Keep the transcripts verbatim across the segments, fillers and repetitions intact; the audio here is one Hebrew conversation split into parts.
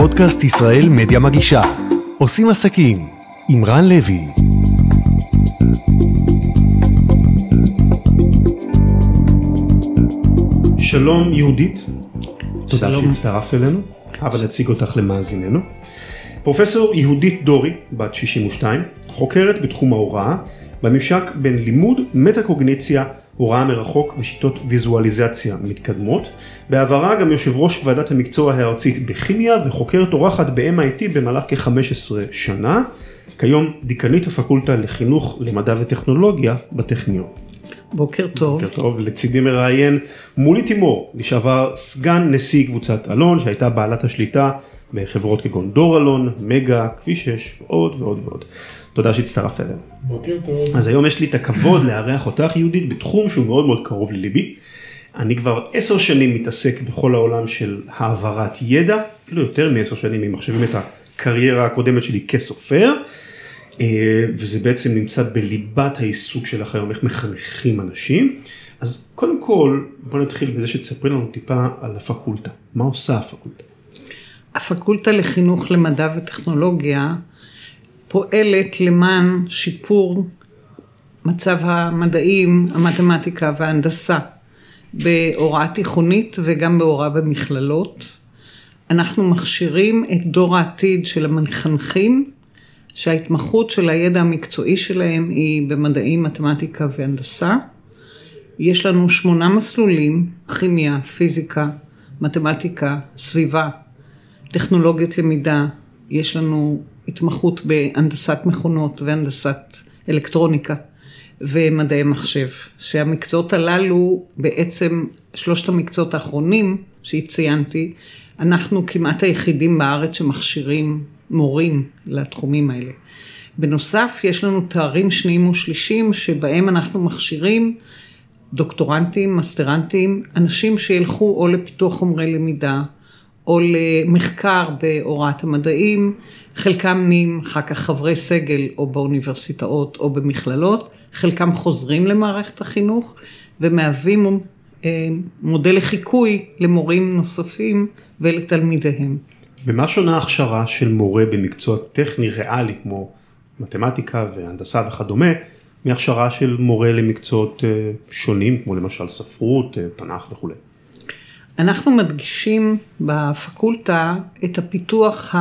פודקאסט ישראל מדיה מגישה. עושים עסקים עם רן לוי. שלום יהודית, תודה שהצטרפת אלינו, אבל נציג אותך למאזיננו. פרופסור יהודית דורי, בת שישים ושתיים, חוקרת בתחום ההוראה, בממשק בין לימוד, מטה-קוגניציה, הוראה מרחוק ושיטות ויזואליזציה מתקדמות. בעברה גם יושב ראש ועדת המקצוע הארצית בכימיה וחוקרת אורחת ב-אם איי טי במהלך כ-חמש עשרה שנה. כיום דיקנית הפקולטה לחינוך, למדע וטכנולוגיה בטכניון. בוקר טוב. בוקר טוב. לצידי מראיין מולי תימור, לשעבר סגן נשיא קבוצת אלון, שהייתה בעלת השליטה בחברות כגון דור אלון, מגה, כביש שש, ועוד ועוד ועוד. תודה שהצטרפת אלינו. בוקר טוב. אז היום יש לי את הכבוד לארח אותך יהודית בתחום שהוא מאוד מאוד קרוב לליבי. אני כבר עשר שנים מתעסק בכל העולם של העברת ידע, אפילו יותר מעשר שנים אם מחשבים את הקריירה הקודמת שלי כסופר, וזה בעצם נמצא בליבת העיסוק שלך היום, איך מחנכים אנשים. אז קודם כל בוא נתחיל בזה שתספרי לנו טיפה על הפקולטה. מה עושה הפקולטה? הפקולטה לחינוך, למדע וטכנולוגיה פועלת למען שיפור מצב המדעים, המתמטיקה וההנדסה בהוראה תיכונית וגם בהוראה במכללות. אנחנו מכשירים את דור העתיד של המחנכים, שההתמחות של הידע המקצועי שלהם היא במדעים, מתמטיקה והנדסה. יש לנו שמונה מסלולים, כימיה, פיזיקה, מתמטיקה, סביבה, טכנולוגיות למידה. יש לנו התמחות בהנדסת מכונות והנדסת אלקטרוניקה ומדעי מחשב, שהמקצועות הללו בעצם שלושת המקצועות האחרונים שציינתי, אנחנו כמעט היחידים בארץ שמכשירים מורים לתחומים האלה. בנוסף יש לנו תארים שניים ושלישים שבהם אנחנו מכשירים דוקטורנטים, מסטרנטים, אנשים שילכו או לפיתוח חומרי למידה, או למחקר בהוראת המדעים, חלקם נהיים אחר כך חברי סגל או באוניברסיטאות או במכללות, חלקם חוזרים למערכת החינוך ומהווים מודל לחיקוי למורים נוספים ולתלמידיהם. במה שונה הכשרה של מורה במקצוע טכני ריאלי כמו מתמטיקה והנדסה וכדומה, מהכשרה של מורה למקצועות שונים כמו למשל ספרות, תנ"ך וכו'? אנחנו מדגישים בפקולטה את הפיתוח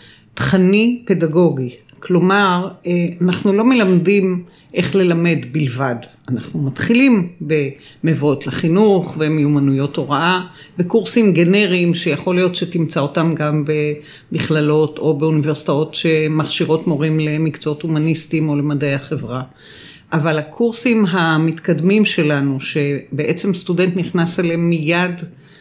התכני פדגוגי. כלומר, אנחנו לא מלמדים איך ללמד בלבד. אנחנו מתחילים במבואות לחינוך ומיומנויות הוראה, בקורסים גנריים שיכול להיות שתמצא אותם גם במכללות או באוניברסיטאות שמכשירות מורים למקצועות הומניסטיים או למדעי החברה. אבל הקורסים המתקדמים שלנו, שבעצם סטודנט נכנס אליהם מיד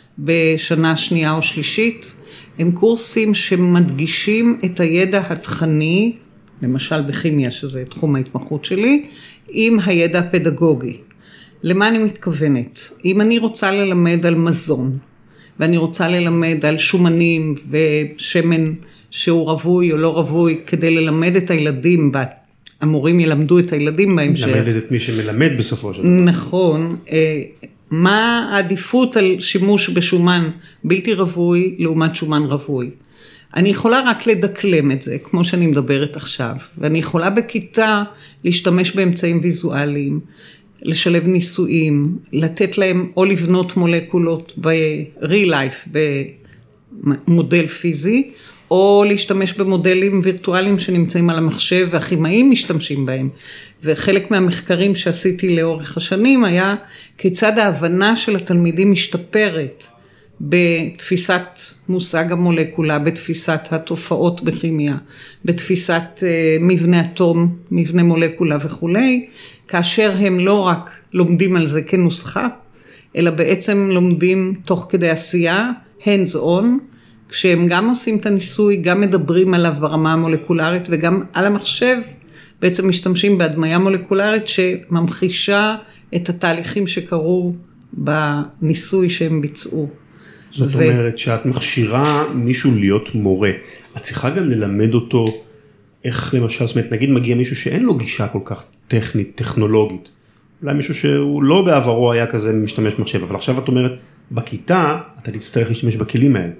בשנה שנייה או שלישית, הם קורסים שמדגישים את הידע התכני, למשל בכימיה, שזה תחום ההתמחות שלי, עם הידע הפדגוגי. למה אני מתכוונת? אם אני רוצה ללמד על מזון, ואני רוצה ללמד על שומנים ושמן שהוא רווי או לא רווי, כדי ללמד את הילדים, המורים ילמדו את הילדים בהמשך. ללמד את מי שמלמד בסופו של דבר. נכון. מה העדיפות על שימוש בשומן בלתי רווי לעומת שומן רווי? אני יכולה רק לדקלם את זה, כמו שאני מדברת עכשיו, ואני יכולה בכיתה להשתמש באמצעים ויזואליים, לשלב ניסויים, לתת להם או לבנות מולקולות ב-real life, במודל פיזי, או להשתמש במודלים וירטואליים שנמצאים על המחשב, והכימאים משתמשים בהם. וחלק מהמחקרים שעשיתי לאורך השנים היה כיצד ההבנה של התלמידים משתפרת בתפיסת מושג המולקולה, בתפיסת התופעות בכימיה, בתפיסת מבנה אטום, מבנה מולקולה וכו', כאשר הם לא רק לומדים על זה כנוסחה, אלא בעצם לומדים תוך כדי עשייה, hands on, כשהם גם עושים את הניסוי, גם מדברים עליו ברמה המולקולרית, וגם על המחשב בעצם משתמשים בהדמיה מולקולרית שממחישה את התהליכים שקרו בניסוי שהם ביצעו. זאת ו... אומרת שאת מכשירה מישהו להיות מורה, את צריכה גם ללמד אותו איך למשל, זאת אומרת, נגיד מגיע מישהו שאין לו גישה כל כך טכנית, טכנולוגית, אולי מישהו שהוא לא בעברו היה כזה משתמש מחשב, אבל עכשיו את אומרת, בכיתה אתה תצטרך להשתמש בכלים האלה.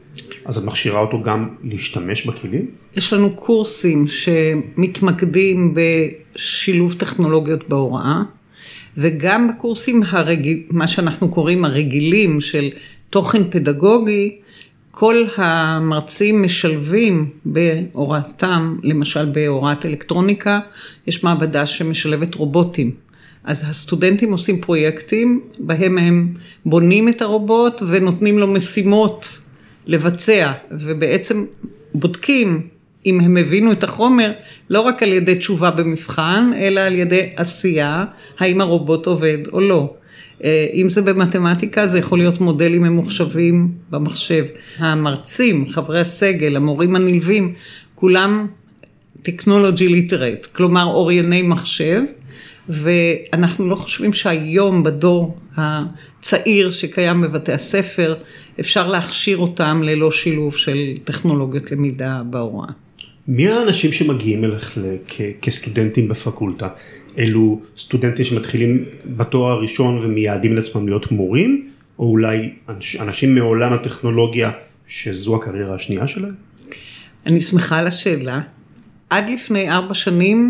אז את מכשירה אותו גם להשתמש בכלים? יש לנו קורסים שמתמקדים בשילוב טכנולוגיות בהוראה, וגם בקורסים הרגיל, מה שאנחנו קוראים הרגילים של תוכן פדגוגי, כל המרצים משלבים בהוראתם, למשל בהוראת אלקטרוניקה, יש מעבדה שמשלבת רובוטים. אז הסטודנטים עושים פרויקטים, בהם הם בונים את הרובוט ונותנים לו משימות לבצע, ובעצם בודקים אם הם הבינו את החומר, לא רק על ידי תשובה במבחן, אלא על ידי עשייה, האם הרובוט עובד או לא. אם זה במתמטיקה, זה יכול להיות מודלים ממוחשבים במחשב. המרצים, חברי הסגל, המורים הנלווים, כולם טכנולוגי ליטרט, כלומר אורייני מחשב, ואנחנו לא חושבים שהיום בדור הצעיר שקיים בבתי הספר, אפשר להכשיר אותם ללא שילוב של טכנולוגיות למידה בהוראה. מי האנשים שמגיעים אליך כסטודנטים בפקולטה? אלו סטודנטים שמתחילים בתואר הראשון ומייעדים לעצמם להיות מורים, או אולי אנשים מעולם הטכנולוגיה שזו הקריירה השנייה שלהם? אני שמחה על השאלה. עד לפני ארבע שנים,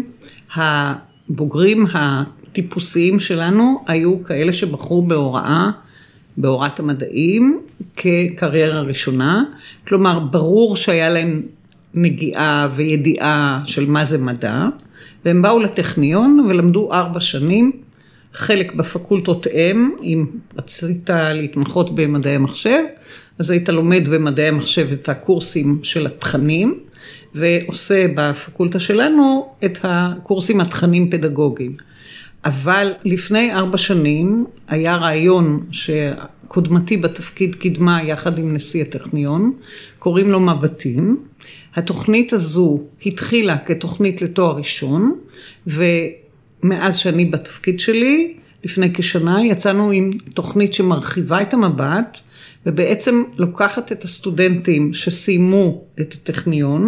הבוגרים הטיפוסיים שלנו היו כאלה שבחרו בהוראה, בהוראת המדעים, כקריירה ראשונה. כלומר, ברור שהיה להם נגיעה וידיעה של מה זה מדע, והם באו לטכניון ולמדו ארבע שנים, חלק בפקולטות אם, אם רצית להתמחות במדעי המחשב, אז היית לומד במדעי המחשב את הקורסים של התכנים, ועושה בפקולטה שלנו את הקורסים התכנים פדגוגיים. אבל לפני ארבע שנים היה רעיון שקודמתי בתפקיד קדמה יחד עם נשיא הטכניון, קוראים לו מבטים. התוכנית הזו התחילה כתוכנית לתואר ראשון, ומאז שאני בתפקיד שלי, לפני כשנה, יצאנו עם תוכנית שמרחיבה את המבט, ובעצם לוקחת את הסטודנטים שסיימו את הטכניון,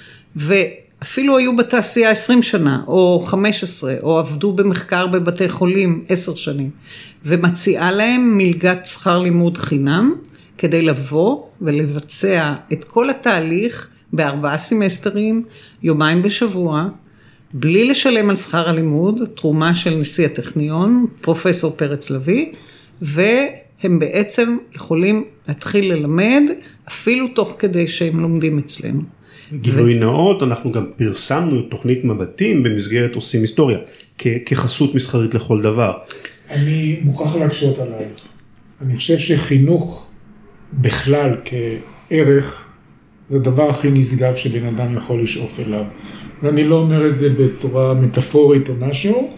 ואפילו היו בתעשייה עשרים שנה, או חמש עשרה, או עבדו במחקר בבתי חולים עשר שנים, ומציעה להם מלגת שכר לימוד חינם, כדי לבוא ולבצע את כל התהליך, בארבעה סמסטרים, יומיים בשבוע, בלי לשלם על שכר הלימוד, תרומה של נשיא הטכניון, פרופסור פרץ לוי, והם בעצם יכולים להתחיל ללמד, אפילו תוך כדי שהם לומדים אצלנו. גילוי ו... נאות, אנחנו גם פרסמנו תוכנית מבטים במסגרת עושים היסטוריה, כ- כחסות מסחרית לכל דבר. אני מוכרח להקשות עליי. אני חושב שחינוך בכלל כערך, זה הדבר הכי נשגב שבן אדם יכול לשאוף אליו. ואני לא אומר את זה בצורה מטאפורית או משהו,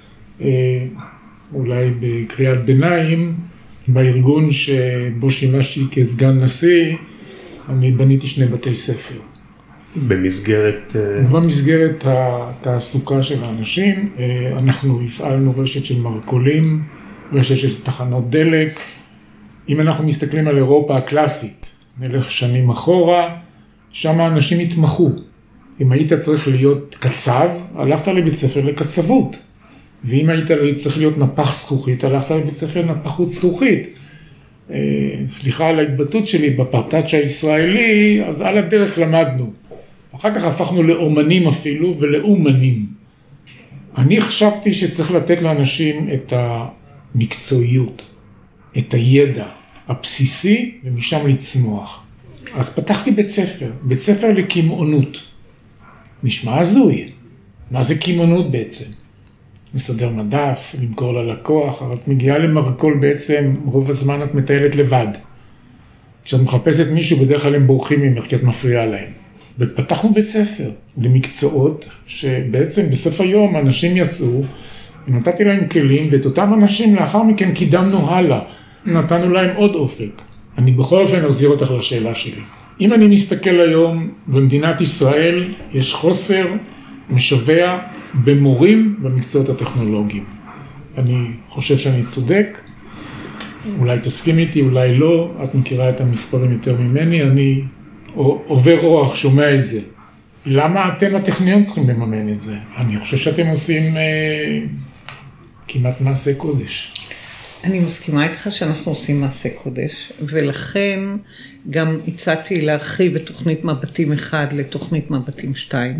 אולי בקריאת ביניים, בארגון שבו שימשתי כסגן נשיא, אני בניתי שני בתי ספר. במסגרת... במסגרת התעסוקה של האנשים, אנחנו הפעלנו רשת של מרכולים, רשת של תחנות דלק. אם אנחנו מסתכלים על אירופה הקלאסית, נלך שנים אחורה, שם האנשים התמחו. אם היית צריך להיות קצב, הלכת לבית ספר לקצבות. ואם היית צריך להיות נפח זכוכית, הלכת לבית ספר נפחות זכוכית. סליחה על ההתבטאות שלי, בפרטאץ' הישראלי, אז על הדרך למדנו. אחר כך הפכנו לאומנים אפילו ולאומנים. אני חשבתי שצריך לתת לאנשים את המקצועיות, את הידע הבסיסי, ומשם לצמוח. אז פתחתי בית ספר, בית ספר לקמעונות. נשמע הזוי. מה זה קמעונות בעצם? מסדר מדף, למכור ללקוח, אבל את מגיעה למרכול בעצם, רוב הזמן את מטיילת לבד. כשאת מחפשת מישהו, בדרך כלל הם בורחים ממך, כי את מפריעה להם. ופתחנו בית ספר למקצועות, שבעצם בסוף היום אנשים יצאו, ונתתי להם כלים, ואת אותם אנשים לאחר מכן קידמנו הלאה. נתנו להם עוד אופק. אני בכל אופן אחזיר אותך לשאלה שלי. אם אני מסתכל היום, במדינת ישראל יש חוסר משווע במורים במקצועות הטכנולוגיים. אני חושב שאני צודק, אולי תסכים איתי, אולי לא, את מכירה את המספרים יותר ממני, אני עובר אורח, שומע את זה. למה אתם הטכניון צריכים לממן את זה? אני חושב שאתם עושים אה, כמעט מעשה קודש. אני מסכימה איתך שאנחנו עושים מעשה קודש, ולכן גם הצעתי להרחיב את תוכנית מבטים אחד לתוכנית מבטים שתיים.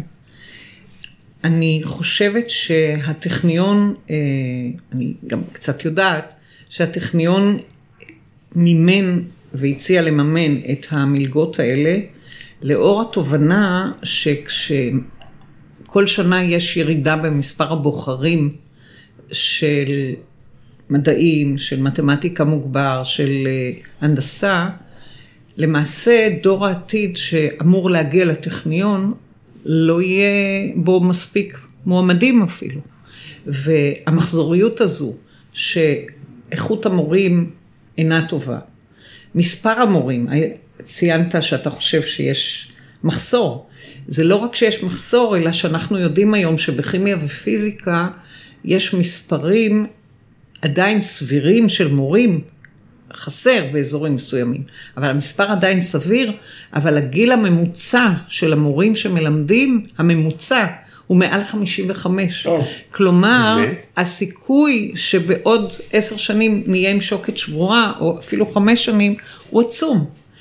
אני חושבת שהטכניון, אני גם קצת יודעת, שהטכניון מימן והציע לממן את המלגות האלה, לאור התובנה שכשכל שנה יש ירידה במספר הבוחרים של מדעים, של מתמטיקה מוגבר, של הנדסה, למעשה דור העתיד שאמור להגיע לטכניון, לא יהיה בו מספיק מועמדים אפילו. והמחזוריות הזו, שאיכות המורים אינה טובה. מספר המורים, ציינת שאתה חושב שיש מחסור. זה לא רק שיש מחסור, אלא שאנחנו יודעים היום שבכימיה ופיזיקה יש מספרים עדיין סבירים של מורים, חסר באזורים מסוימים, אבל המספר עדיין סביר, אבל הגיל הממוצע של המורים שמלמדים, הממוצע הוא מעל חמישים וחמש. Oh. כלומר, באמת? הסיכוי שבעוד עשר שנים נהיה עם שוקת שבורה, או אפילו חמש שנים, הוא עצום.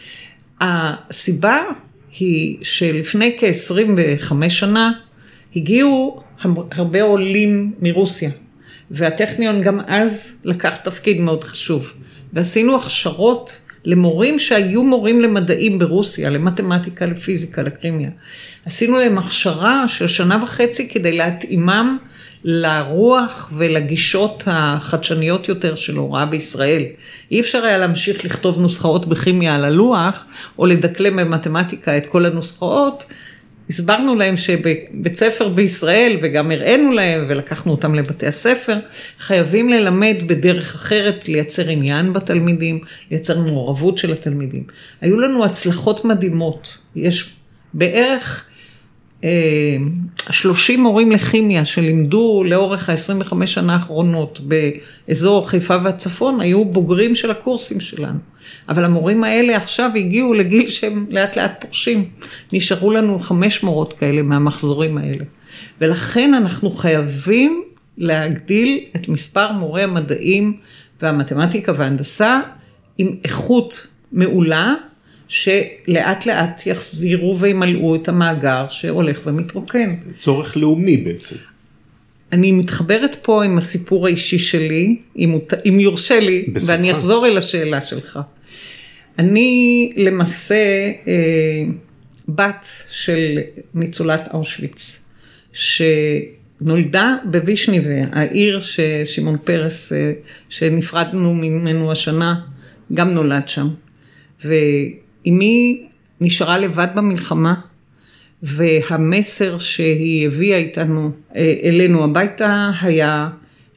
הסיבה היא שלפני כ-עשרים וחמש שנה, הגיעו הרבה עולים מרוסיה, והטכניון גם אז לקח תפקיד מאוד חשוב. ועשינו הכשרות למורים שהיו מורים למדעים ברוסיה, למתמטיקה, לפיזיקה, לכימיה. עשינו להם הכשרה של שנה וחצי כדי להתאימם לרוח ולגישות החדשניות יותר של הוראה בישראל. אי אפשר היה להמשיך לכתוב נוסחאות בכימיה על הלוח, או לדקלם במתמטיקה את כל הנוסחאות. הסברנו להם שבית ספר בישראל, וגם הראינו להם ולקחנו אותם לבתי הספר, חייבים ללמד בדרך אחרת, לייצר עניין בתלמידים, לייצר מעורבות של התלמידים. היו לנו הצלחות מדהימות. יש בערך אה, שלושים מורים לכימיה שלימדו לאורך ה-עשרים וחמש שנה האחרונות באזור חיפה והצפון, היו בוגרים של הקורסים שלנו. אבל המורים האלה עכשיו הגיעו לגיל שהם לאט לאט פורשים. נשארו לנו חמש מורות כאלה מהמחזורים האלה. ולכן אנחנו חייבים להגדיל את מספר מורי המדעים והמתמטיקה וההנדסה עם איכות מעולה, שלאט לאט יחזירו וימלאו את המאגר שהולך ומתרוקן. צורך לאומי בעצם. אני מתחברת פה עם הסיפור האישי שלי, אם, אם יורשה לי, בשמחה. ואני אחזור אל השאלה שלך. אני למעשה אה, בת של ניצולת אושוויץ, שנולדה בווישניבה, העיר ששמעון פרס, אה, שנפרדנו ממנו השנה, גם נולד שם. ואמי נשארה לבד במלחמה, והמסר שהיא הביאה איתנו, אלינו הביתה, היה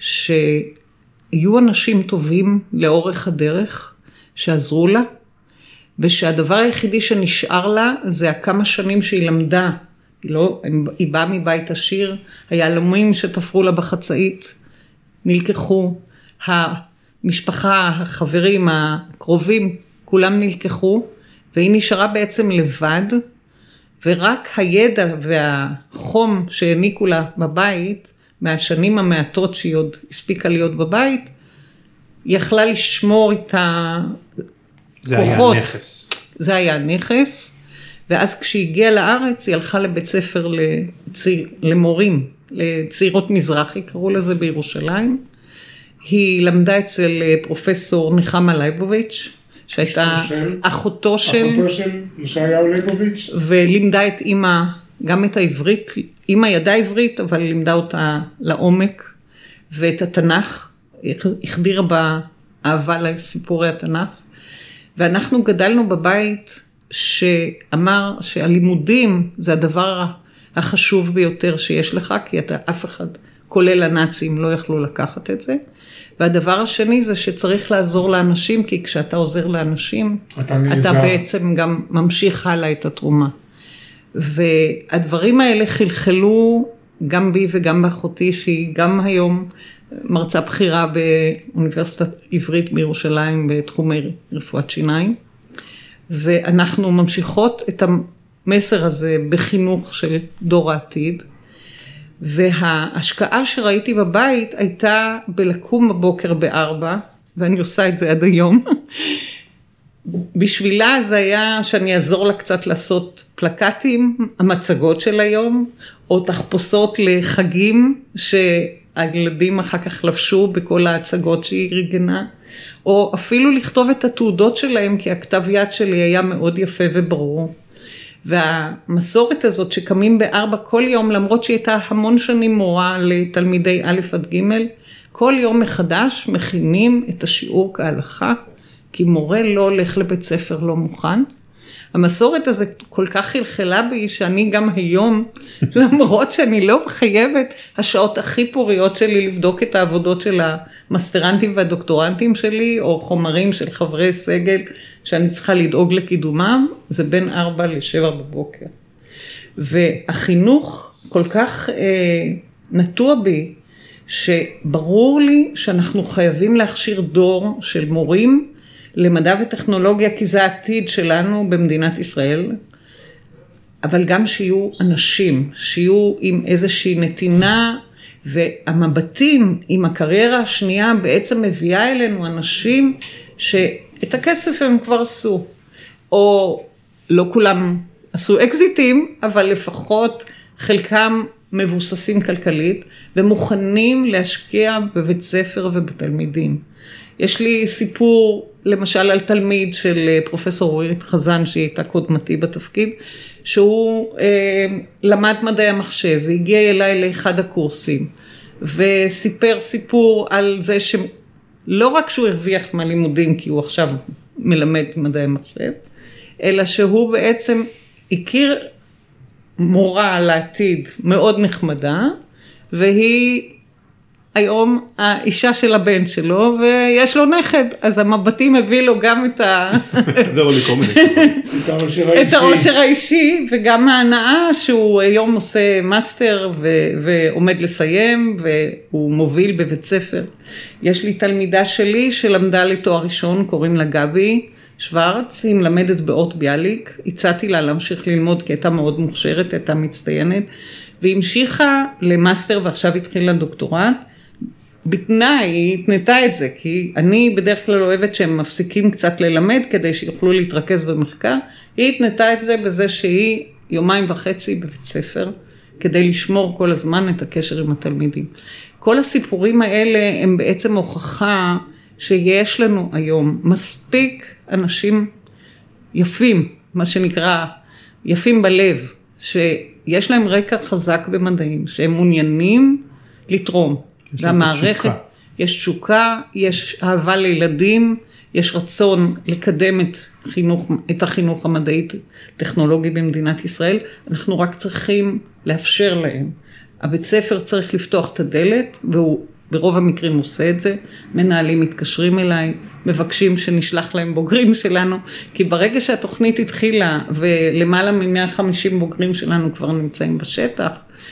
שיהיו אנשים טובים לאורך הדרך, שעזרו לה, ושהדבר היחידי שנשאר לה, זה הכמה שנים שהיא למדה. היא, לא, היא באה מבית עשיר, היהלומים שתפרו לה בחצאית, נלקחו, המשפחה, החברים, הקרובים, כולם נלקחו, והיא נשארה בעצם לבד, ורק הידע והחום שהעניקו לה בבית, מהשנים המעטות שהיא עוד הספיקה להיות בבית, יכלה לשמור את הכוחות. זה היה נכס. זה היה נכס, ואז כשהיא הגיעה לארץ, היא הלכה לבית ספר לציר, למורים, לצעירות מזרחי, קראו לזה בירושלים. היא למדה אצל פרופסור נחמה לייבוביץ', שהייתה אחותו של, אחותו של ישעיהו ליבוביץ'. ולימדה את אמא, גם את העברית, אמא ידעה עברית, אבל לימדה אותה לעומק, ואת התנ"ך, החדירה בה אהבה לסיפורי התנ"ך, ואנחנו גדלנו בבית שאמר שהלימודים זה הדבר החשוב ביותר שיש לך, כי אתה אף אחד, כולל הנאצים, לא יכלו לקחת את זה. והדבר השני זה שצריך לעזור לאנשים, כי כשאתה עוזר לאנשים, אתה, אתה בעצם גם ממשיך הלאה את התרומה. והדברים האלה חלחלו גם בי וגם באחותי, שהיא גם היום מרצה בחירה באוניברסיטת עברית בירושלים, בתחומי רפואת שיניים. ואנחנו ממשיכות את המסר הזה בחינוך של דור העתיד. וההשקעה שראיתי בבית הייתה בלקום בבוקר בארבע, ואני עושה את זה עד היום. בשבילה זה היה שאני אעזור לה קצת לעשות פלקטים, המצגות של היום, או תחפושות לחגים שהילדים אחר כך לבשו בכל ההצגות שהיא רגנה, או אפילו לכתוב את התעודות שלהם, כי הכתב יד שלי היה מאוד יפה וברור. והמסורת הזאת שקמים בארבע כל יום, למרות שהיא הייתה המון שנים מורה לתלמידי א' עד ג', כל יום מחדש מכינים את השיעור כהלכה, כי מורה לא הולך לבית ספר לא מוכן. המסורת הזה כל כך חלחלה בי, שאני גם היום, למרות שאני לא חייבת השעות הכי פוריות שלי לבדוק את העבודות של המסטרנטים והדוקטורנטים שלי, או חומרים של חברי סגל, שאני צריכה לדאוג לקידומם, זה בין ארבע לשבע בבוקר. והחינוך כל כך אה, נטוע בי, שברור לי שאנחנו חייבים להכשיר דור של מורים, למדע וטכנולוגיה, כי זה העתיד שלנו במדינת ישראל, אבל גם שיהיו אנשים, שיהיו עם איזושהי נתינה, והמבטים עם הקריירה השנייה בעצם מביאה אלינו אנשים שאת הכסף הם כבר עשו, או לא כולם עשו אקזיטים, אבל לפחות חלקם מבוססים כלכלית, ומוכנים להשקיע בבית ספר ובתלמידים. יש לי סיפור, למשל, על תלמיד של פרופסור אורית חזן, שהיא הייתה קודמתי בתפקיד, שהוא אה, למד מדעי המחשב, והגיע אליי לאחד הקורסים, וסיפר סיפור על זה שלא רק שהוא הרוויח מהלימודים, כי הוא עכשיו מלמד מדעי מחשב, אלא שהוא בעצם הכיר מורה לעתיד מאוד נחמדה, והיא היום האישה של הבן שלו, ויש לו נכד, אז המבטים הביא לו גם את ה... את העושר האישי, וגם ההנאה שהוא היום עושה מאסטר, ועומד לסיים, והוא מוביל בבית ספר. יש לי תלמידה שלי, שלמדה לתואר ראשון, קוראים לה גבי שוורץ, היא מלמדת באות ביאליק, הצעתי לה להמשיך ללמוד, כי הייתה מאוד מוכשרת, הייתה מצטיינת, והיא המשיכה למאסטר, ועכשיו התחילה דוקטורט, בתנאי, היא התנתה את זה, כי אני בדרך כלל אוהבת שהם מפסיקים קצת ללמד, כדי שיוכלו להתרכז במחקר, היא התנתה את זה בזה שהיא יומיים וחצי בבית ספר, כדי לשמור כל הזמן את הקשר עם התלמידים. כל הסיפורים האלה הם בעצם הוכחה, שיש לנו היום מספיק אנשים יפים, מה שנקרא יפים בלב, שיש להם רקע חזק במדעים, שהם מעוניינים לתרום. והמערכת, יש תשוקה, יש אהבה לילדים, יש רצון לקדם את, חינוך, את החינוך המדעי טכנולוגי במדינת ישראל, אנחנו רק צריכים לאפשר להם. הבית ספר צריך לפתוח את הדלת, והוא ברוב המקרים עושה את זה, מנהלים מתקשרים אליי, מבקשים שנשלח להם בוגרים שלנו, כי ברגע שהתוכנית התחילה, ולמעלה מ-מאה וחמישים בוגרים שלנו כבר נמצאים בשטח,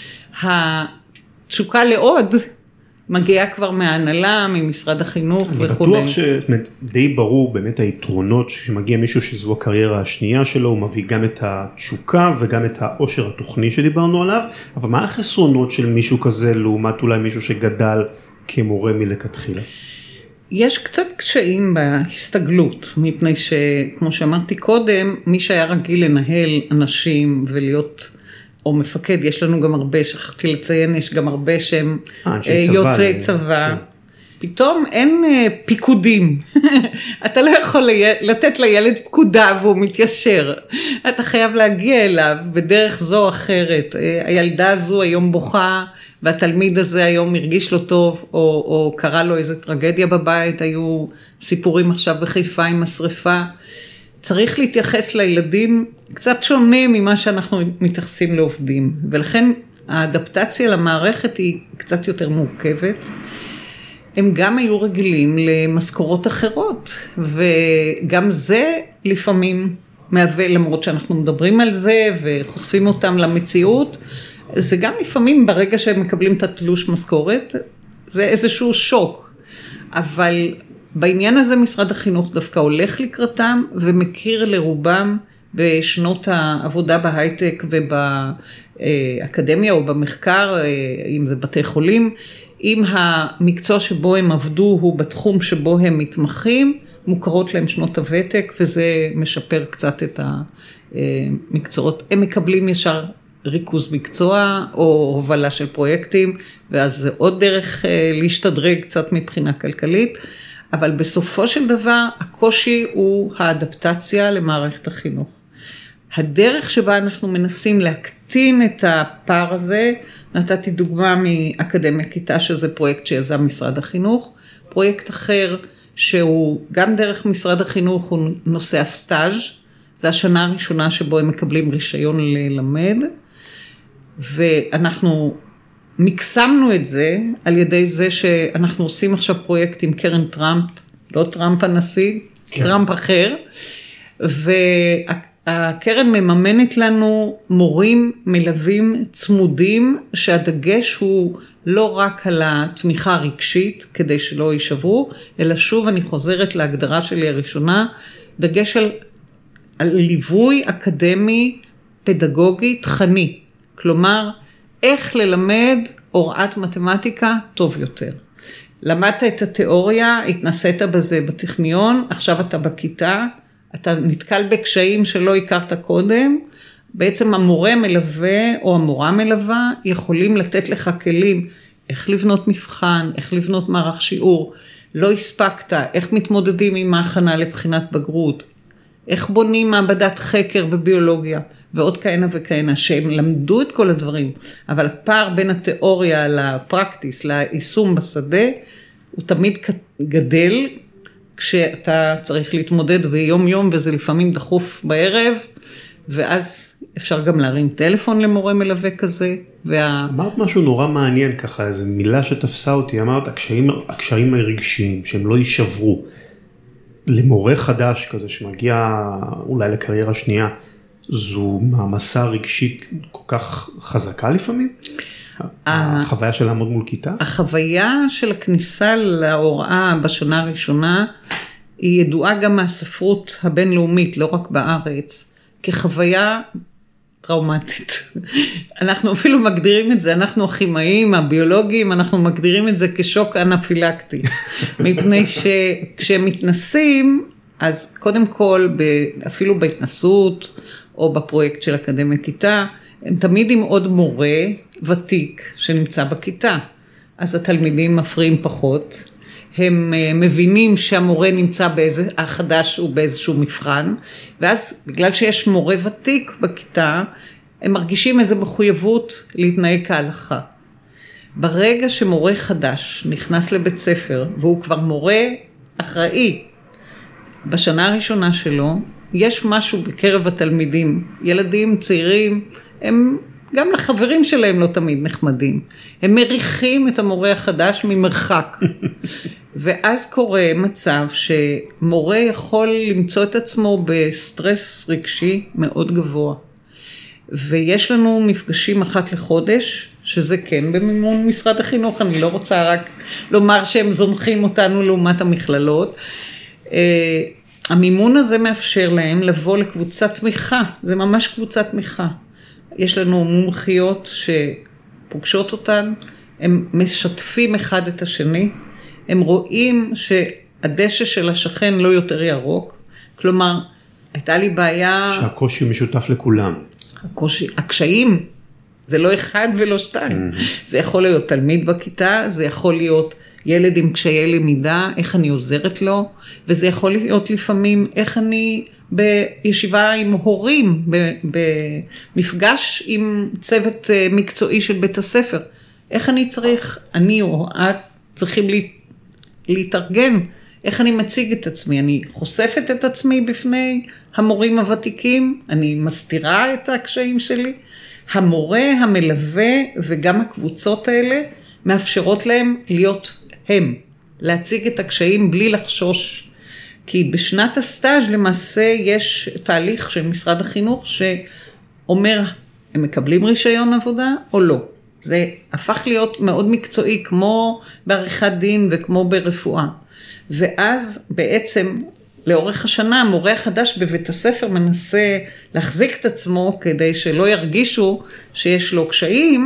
התשוקה לעוד מגיעה כבר מההנהלה, ממשרד החינוך וכו'. אני בטוח שדי ברור באמת היתרונות, שמגיע מישהו שזו הקריירה השנייה שלו, הוא מביא גם את התשוקה וגם את העושר התוכני שדיברנו עליו, אבל מה החסרונות של מישהו כזה, לעומת אולי מישהו שגדל כמורה מלכתחילה? יש קצת קשיים בהסתגלות, מפני שכמו שאמרתי קודם, מי שהיה רגיל לנהל אנשים ולהיות או מפקד, יש לנו גם הרבה, שכחתי לציין, יש גם הרבה שהם יוצאי צבא. פתאום אין פיקודים. אתה לא יכול לתת לילד פקודה והוא מתיישר. אתה חייב להגיע אליו בדרך זו או אחרת. הילדה הזו היום בוכה, והתלמיד הזה היום הרגיש לו טוב, או, או קרה לו איזו טרגדיה בבית, היו סיפורים עכשיו בחיפה עם השריפה. צריך להתייחס לילדים קצת שונה ממה שאנחנו מתייחסים לעובדים, ולכן האדפטציה למערכת היא קצת יותר מורכבת. הם גם היו רגילים למשכורות אחרות, וגם זה לפעמים מהווה, למרות שאנחנו מדברים על זה וחושפים אותם למציאות, זה גם לפעמים ברגע שהם מקבלים את התלוש משכורת, זה איזשהו שוק, אבל בעניין הזה משרד החינוך דווקא הולך לקראתם, ומכיר לרובם בשנות העבודה בהייטק ובאקדמיה או במחקר, אם זה בתי חולים, אם המקצוע שבו הם עבדו הוא בתחום שבו הם מתמחים, מוכרות להם שנות הוותק, וזה משפר קצת את המקצועות. הם מקבלים ישר ריכוז מקצוע, או הובלה של פרויקטים, ואז זה עוד דרך להשתדרג קצת מבחינה כלכלית, אבל בסופו של דבר, הקושי הוא האדפטציה למערכת החינוך. הדרך שבה אנחנו מנסים להקטין את הפער הזה, נתתי דוגמה מאקדמיה כיתה, שזה פרויקט שיזם משרד החינוך, פרויקט אחר שהוא גם דרך משרד החינוך, הוא נושא הסטאז', זה השנה הראשונה שבו הם מקבלים רישיון ללמד, ואנחנו מקסמנו את זה על ידי זה שאנחנו עושים עכשיו פרויקט עם קרן טראמפ, לא טראמפ הנשיא, כן. טראמפ אחר, והקרן מממנת לנו מורים מלווים צמודים, שהדגש הוא לא רק על התמיכה הרגשית, כדי שלא יישברו, אלא שוב אני חוזרת להגדרה שלי הראשונה, דגש על, על ליווי אקדמי, פדגוגי, תכני. כלומר, איך ללמד הוראת מתמטיקה טוב יותר. למדת את התיאוריה, התנסית בזה בטכניון, עכשיו אתה בכיתה, אתה נתקל בקשיים שלא הכרת קודם, בעצם המורה מלווה או המורה מלווה יכולים לתת לך כלים, איך לבנות מבחן, איך לבנות מערך שיעור, לא הספקת, איך מתמודדים עם ההכנה לבחינת בגרות, איך בונים מעבדת חקר בביולוגיה, ועוד כהנה וכהנה, שהם למדו את כל הדברים, אבל הפער בין התיאוריה לפרקטיס, ליישום בשדה, הוא תמיד גדל, כשאתה צריך להתמודד ביום יום, וזה לפעמים דחוף בערב, ואז אפשר גם להרים טלפון למורה מלווה כזה. וה... אמרת משהו נורא מעניין ככה, איזו מילה שתפסה אותי, אמרת, הקשיים, הקשיים הרגשיים, שהם לא יישברו, למורה חדש כזה שמגיע אולי לקריירה שנייה, זו מעמסה רגשית כל כך חזקה לפעמים? החוויה של לעמוד מול כיתה? החוויה של הכניסה להוראה בשנה הראשונה, היא ידועה גם מהספרות הבינלאומית, לא רק בארץ, כחוויה טראומטית. אנחנו אפילו מגדירים את זה, אנחנו הכימאים, הביולוגים, אנחנו מגדירים את זה כשוק אנפילקטי. מפני שכשהם מתנסים, אז קודם כל, אפילו בהתנסות, או בפרויקט של אקדמיה כיתה, הם תמיד עם עוד מורה ותיק שנמצא בכיתה. אז התלמידים מפריעים פחות, הם מבינים שהמורה נמצא באיזה, החדש הוא באיזשהו מבחן, ואז בגלל שיש מורה ותיק בכיתה, הם מרגישים איזו מחויבות להתנהג כהלכה. ברגע שמורה חדש נכנס לבית ספר, והוא כבר מורה אחראי, בשנה הראשונה שלו, יש משהו בקרב התלמידים, ילדים, צעירים, הם גם לחברים שלהם לא תמיד נחמדים. הם מריחים את המורה החדש ממרחק. ואז קורה מצב שמורה יכול למצוא את עצמו בסטרס רגשי מאוד גבוה. ויש לנו מפגשים אחת לחודש, שזה כן במימון משרד החינוך, אני לא רוצה רק לומר שהם זונחים אותנו לעומת המכללות. המימון הזה מאפשר להם לבוא לקבוצת תמיכה, זה ממש קבוצת תמיכה. יש לנו מומחיות שפוגשות אותן, הם משתפים אחד את השני, הם רואים שהדשא של השכן לא יותר ירוק, כלומר, הייתה לי בעיה... שהקושי משותף לכולם. הקושי, הקשיים, זה לא אחד ולא שתיים. Mm-hmm. זה יכול להיות תלמיד בכיתה, זה יכול להיות ילד עם קשיי למידה, איך אני עוזרת לו, וזה יכול להיות לפעמים איך אני בישיבה עם הורים, במפגש עם צוות מקצועי של בית הספר. איך אני צריך, אני או את צריכים לי, להתארגן, איך אני מציג את עצמי, אני חושפת את עצמי בפני המורים הוותיקים, אני מסתירה את הקשיים שלי. המורה, המלווה וגם הקבוצות האלה מאפשרות להם להיות הם, להציג את הקשיים בלי לחשוש. כי בשנת הסטאז' למעשה יש תהליך של משרד החינוך שאומר, הם מקבלים רישיון עבודה או לא. זה הפך להיות מאוד מקצועי, כמו בעריכת דין וכמו ברפואה. ואז בעצם לאורך השנה המורה החדש בבית הספר מנסה להחזיק את עצמו כדי שלא ירגישו שיש לו קשיים,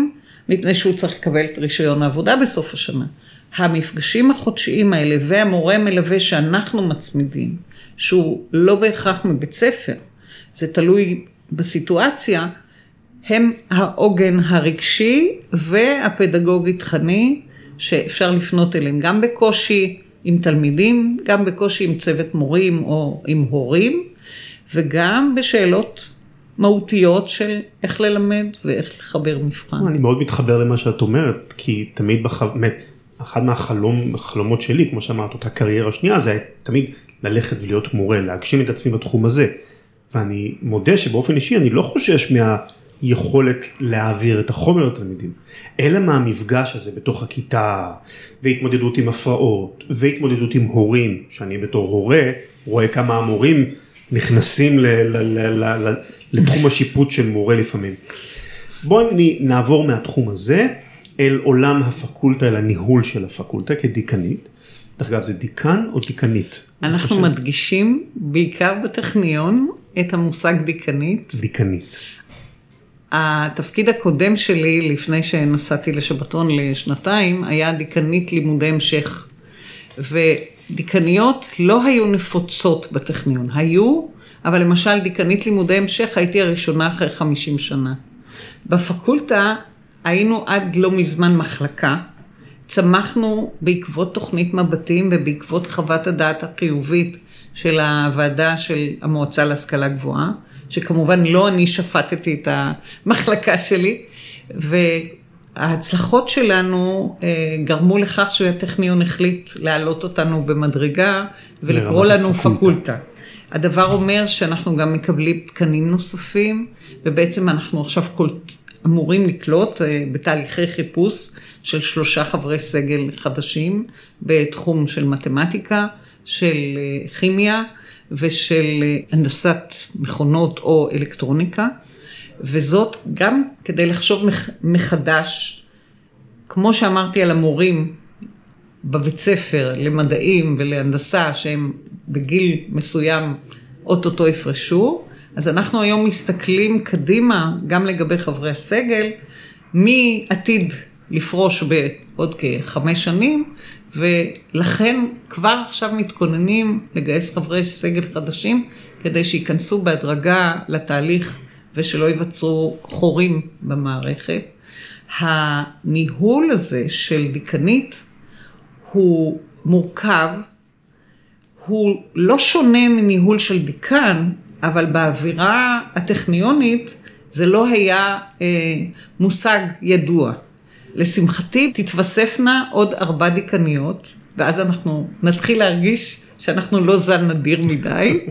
מפני שהוא צריך לקבל את רישיון העבודה בסוף השנה. המפגשים החודשיים האלה והמורה מלווה שאנחנו מצמידים, שהוא לא בהכרח מבית ספר, זה תלוי בסיטואציה, הם העוגן הרגשי והפדגוגי תכני שאפשר לפנות אליהם גם בקושי עם תלמידים, גם בקושי עם צוות מורים או עם הורים, וגם בשאלות מהותיות של איך ללמד ואיך לחבר מבחן. אני מאוד מתחבר למה שאת אומרת, כי תמיד באמת, אחד מהחלומות שלי, כמו שאמרת, אותה קריירה שנייה, זה תמיד ללכת ולהיות מורה, להגשים את עצמי בתחום הזה. ואני מודה שבאופן אישי אני לא חושש מהיכולת להעביר את החומר לתלמידים, אלא מהמפגש הזה בתוך הכיתה, והתמודדות עם הפרעות, והתמודדות עם הורים, שאני בתור הורה רואה כמה המורים נכנסים ל- ל- ל- ל- לתחום השיפוט של מורה לפעמים. בואו נעבור מהתחום הזה אל עולם הפקולטה, אל הניהול של הפקולטה כדיקנית. דרך אגב, זה דיקן או דיקנית? אנחנו מדגישים בעיקר בטכניון את המושג דיקנית. דיקנית. התפקיד הקודם שלי, לפני שנסעתי לשבתון לשנתיים, היה דיקנית לימודי המשך. ודיקניות לא היו נפוצות בטכניון. היו, אבל למשל דיקנית לימודי המשך הייתי הראשונה אחרי חמישים שנה. בפקולטה היינו עד לא מזמן מחלקה, צמחנו בעקבות תוכנית מבטים ובעקבות חוות הדעת החיובית של הוועדה של המועצה להשכלה גבוהה, שכמובן לא אני שפטתי את המחלקה שלי, וההצלחות שלנו גרמו לכך שהטכניון החליט להעלות אותנו במדרגה ולקרוא לנו פקולטה. הדבר אומר שאנחנו גם מקבלים תקנים נוספים, ובעצם אנחנו עכשיו קולט, אמורים לקלוט בתהליכי חיפוש של שלושה חברי סגל חדשים, בתחום של מתמטיקה, של כימיה ושל הנדסת מכונות או אלקטרוניקה, וזאת גם כדי לחשוב מחדש, כמו שאמרתי על המורים בבית ספר למדעים ולהנדסה, שהם בגיל מסוים אוטוטו הפרשו, אז אנחנו היום מסתכלים קדימה, גם לגבי חברי הסגל, מי עתיד לפרוש בעוד כחמש שנים, ולכן כבר עכשיו מתכוננים לגייס חברי סגל חדשים, כדי שיכנסו בהדרגה לתהליך, ושלא ייווצרו חורים במערכת. הניהול הזה של דיקנית הוא מורכב, הוא לא שונה מניהול של דיקן, אבל באווירה הטכניונית זה לא היה אה, מושג ידוע. לשמחתי תתווספנה עוד ארבע דיקניות, ואז אנחנו נתחיל להרגיש שאנחנו לא זן נדיר מדי,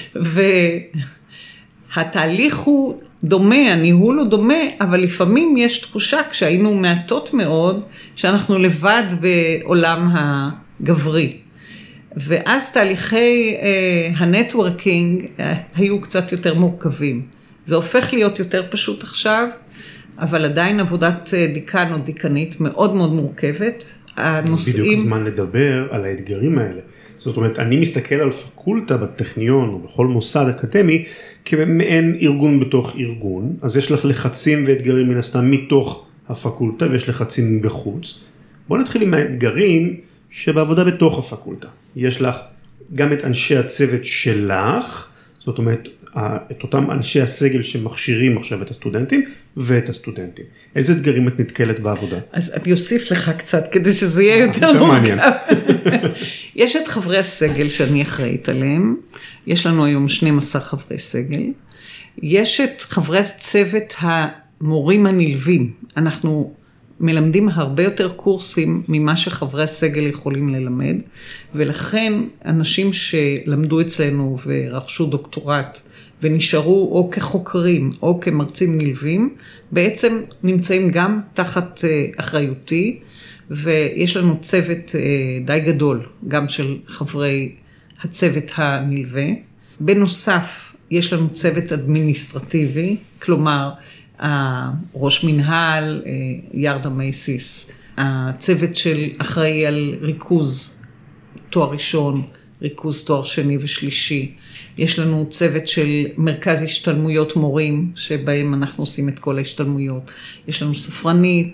והתהליך הוא דומה, הניהול הוא דומה, אבל לפעמים יש תחושה כשהיינו מעטות מאוד, שאנחנו לבד בעולם הגברי. ואז תהליכי uh, הנטוורקינג uh, היו קצת יותר מורכבים. זה הופך להיות יותר פשוט עכשיו, אבל עדיין עבודת דיקן או דיקנית מאוד מאוד מורכבת. הנושאים... זה בדיוק הזמן לדבר על האתגרים האלה. זאת אומרת, אני מסתכל על פקולטה בטכניון או בכל מוסד אקדמי, כמעין ארגון בתוך ארגון, אז יש לך לחצים ואתגרים מן הסתם מתוך הפקולטה, ויש לחצים בחוץ. בואו נתחיל עם האתגרים שבעבודה בתוך הפקולטה. יש לך גם את אנשי הצוות שלך, זאת אומרת, את אותם אנשי הסגל שמכשירים עכשיו את הסטודנטים ואת הסטודנטים. איזה אתגרים את נתקלת בעבודה? אז אני אוסיף לך קצת כדי שזה יהיה יותר מורכב. יש את חברי הסגל שאני אחראית עליהם, יש לנו היום שנים עשר חברי סגל, יש את חברי הצוות המורים הנלווים, אנחנו מלמדים הרבה יותר קורסים ממה שחברי הסגל יכולים ללמד, ולכן אנשים שלמדו אצלנו ורכשו דוקטורט, ונשארו או כחוקרים או כמרצים נלווים, בעצם נמצאים גם תחת אחריותי, ויש לנו צוות די גדול, גם של חברי הצוות הנלווה. בנוסף, יש לנו צוות אדמיניסטרטיבי, כלומר, ראש מנהל, ירדה מייסיס, הצוות של אחראי על ריכוז תואר ראשון, ריכוז תואר שני ושלישי. יש לנו צוות של מרכז השתלמויות מורים, שבהם אנחנו עושים את כל ההשתלמויות. יש לנו ספרנית,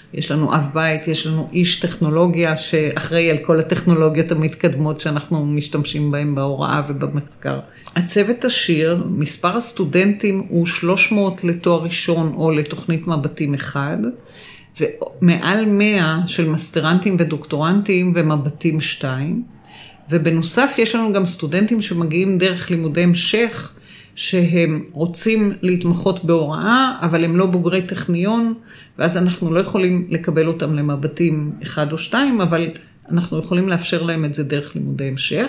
יש לנו אב בית, יש לנו איש טכנולוגיה שאחראי על כל הטכנולוגיות המתקדמות שאנחנו משתמשים בהן בהוראה ובמחקר. הצוות עשיר, מספר הסטודנטים הוא שלוש מאות לתואר ראשון או לתוכנית מבטים אחד, ומעל מאה של מסטרנטים ודוקטורנטים ומבטים שתיים, ובנוסף יש לנו גם סטודנטים שמגיעים דרך לימודי המשך, שהם רוצים להתמחות בהוראה, אבל הם לא בוגרי טכניון, ואז אנחנו לא יכולים לקבל אותם למבטים אחד או שתיים, אבל אנחנו יכולים לאפשר להם את זה דרך לימודי המשך.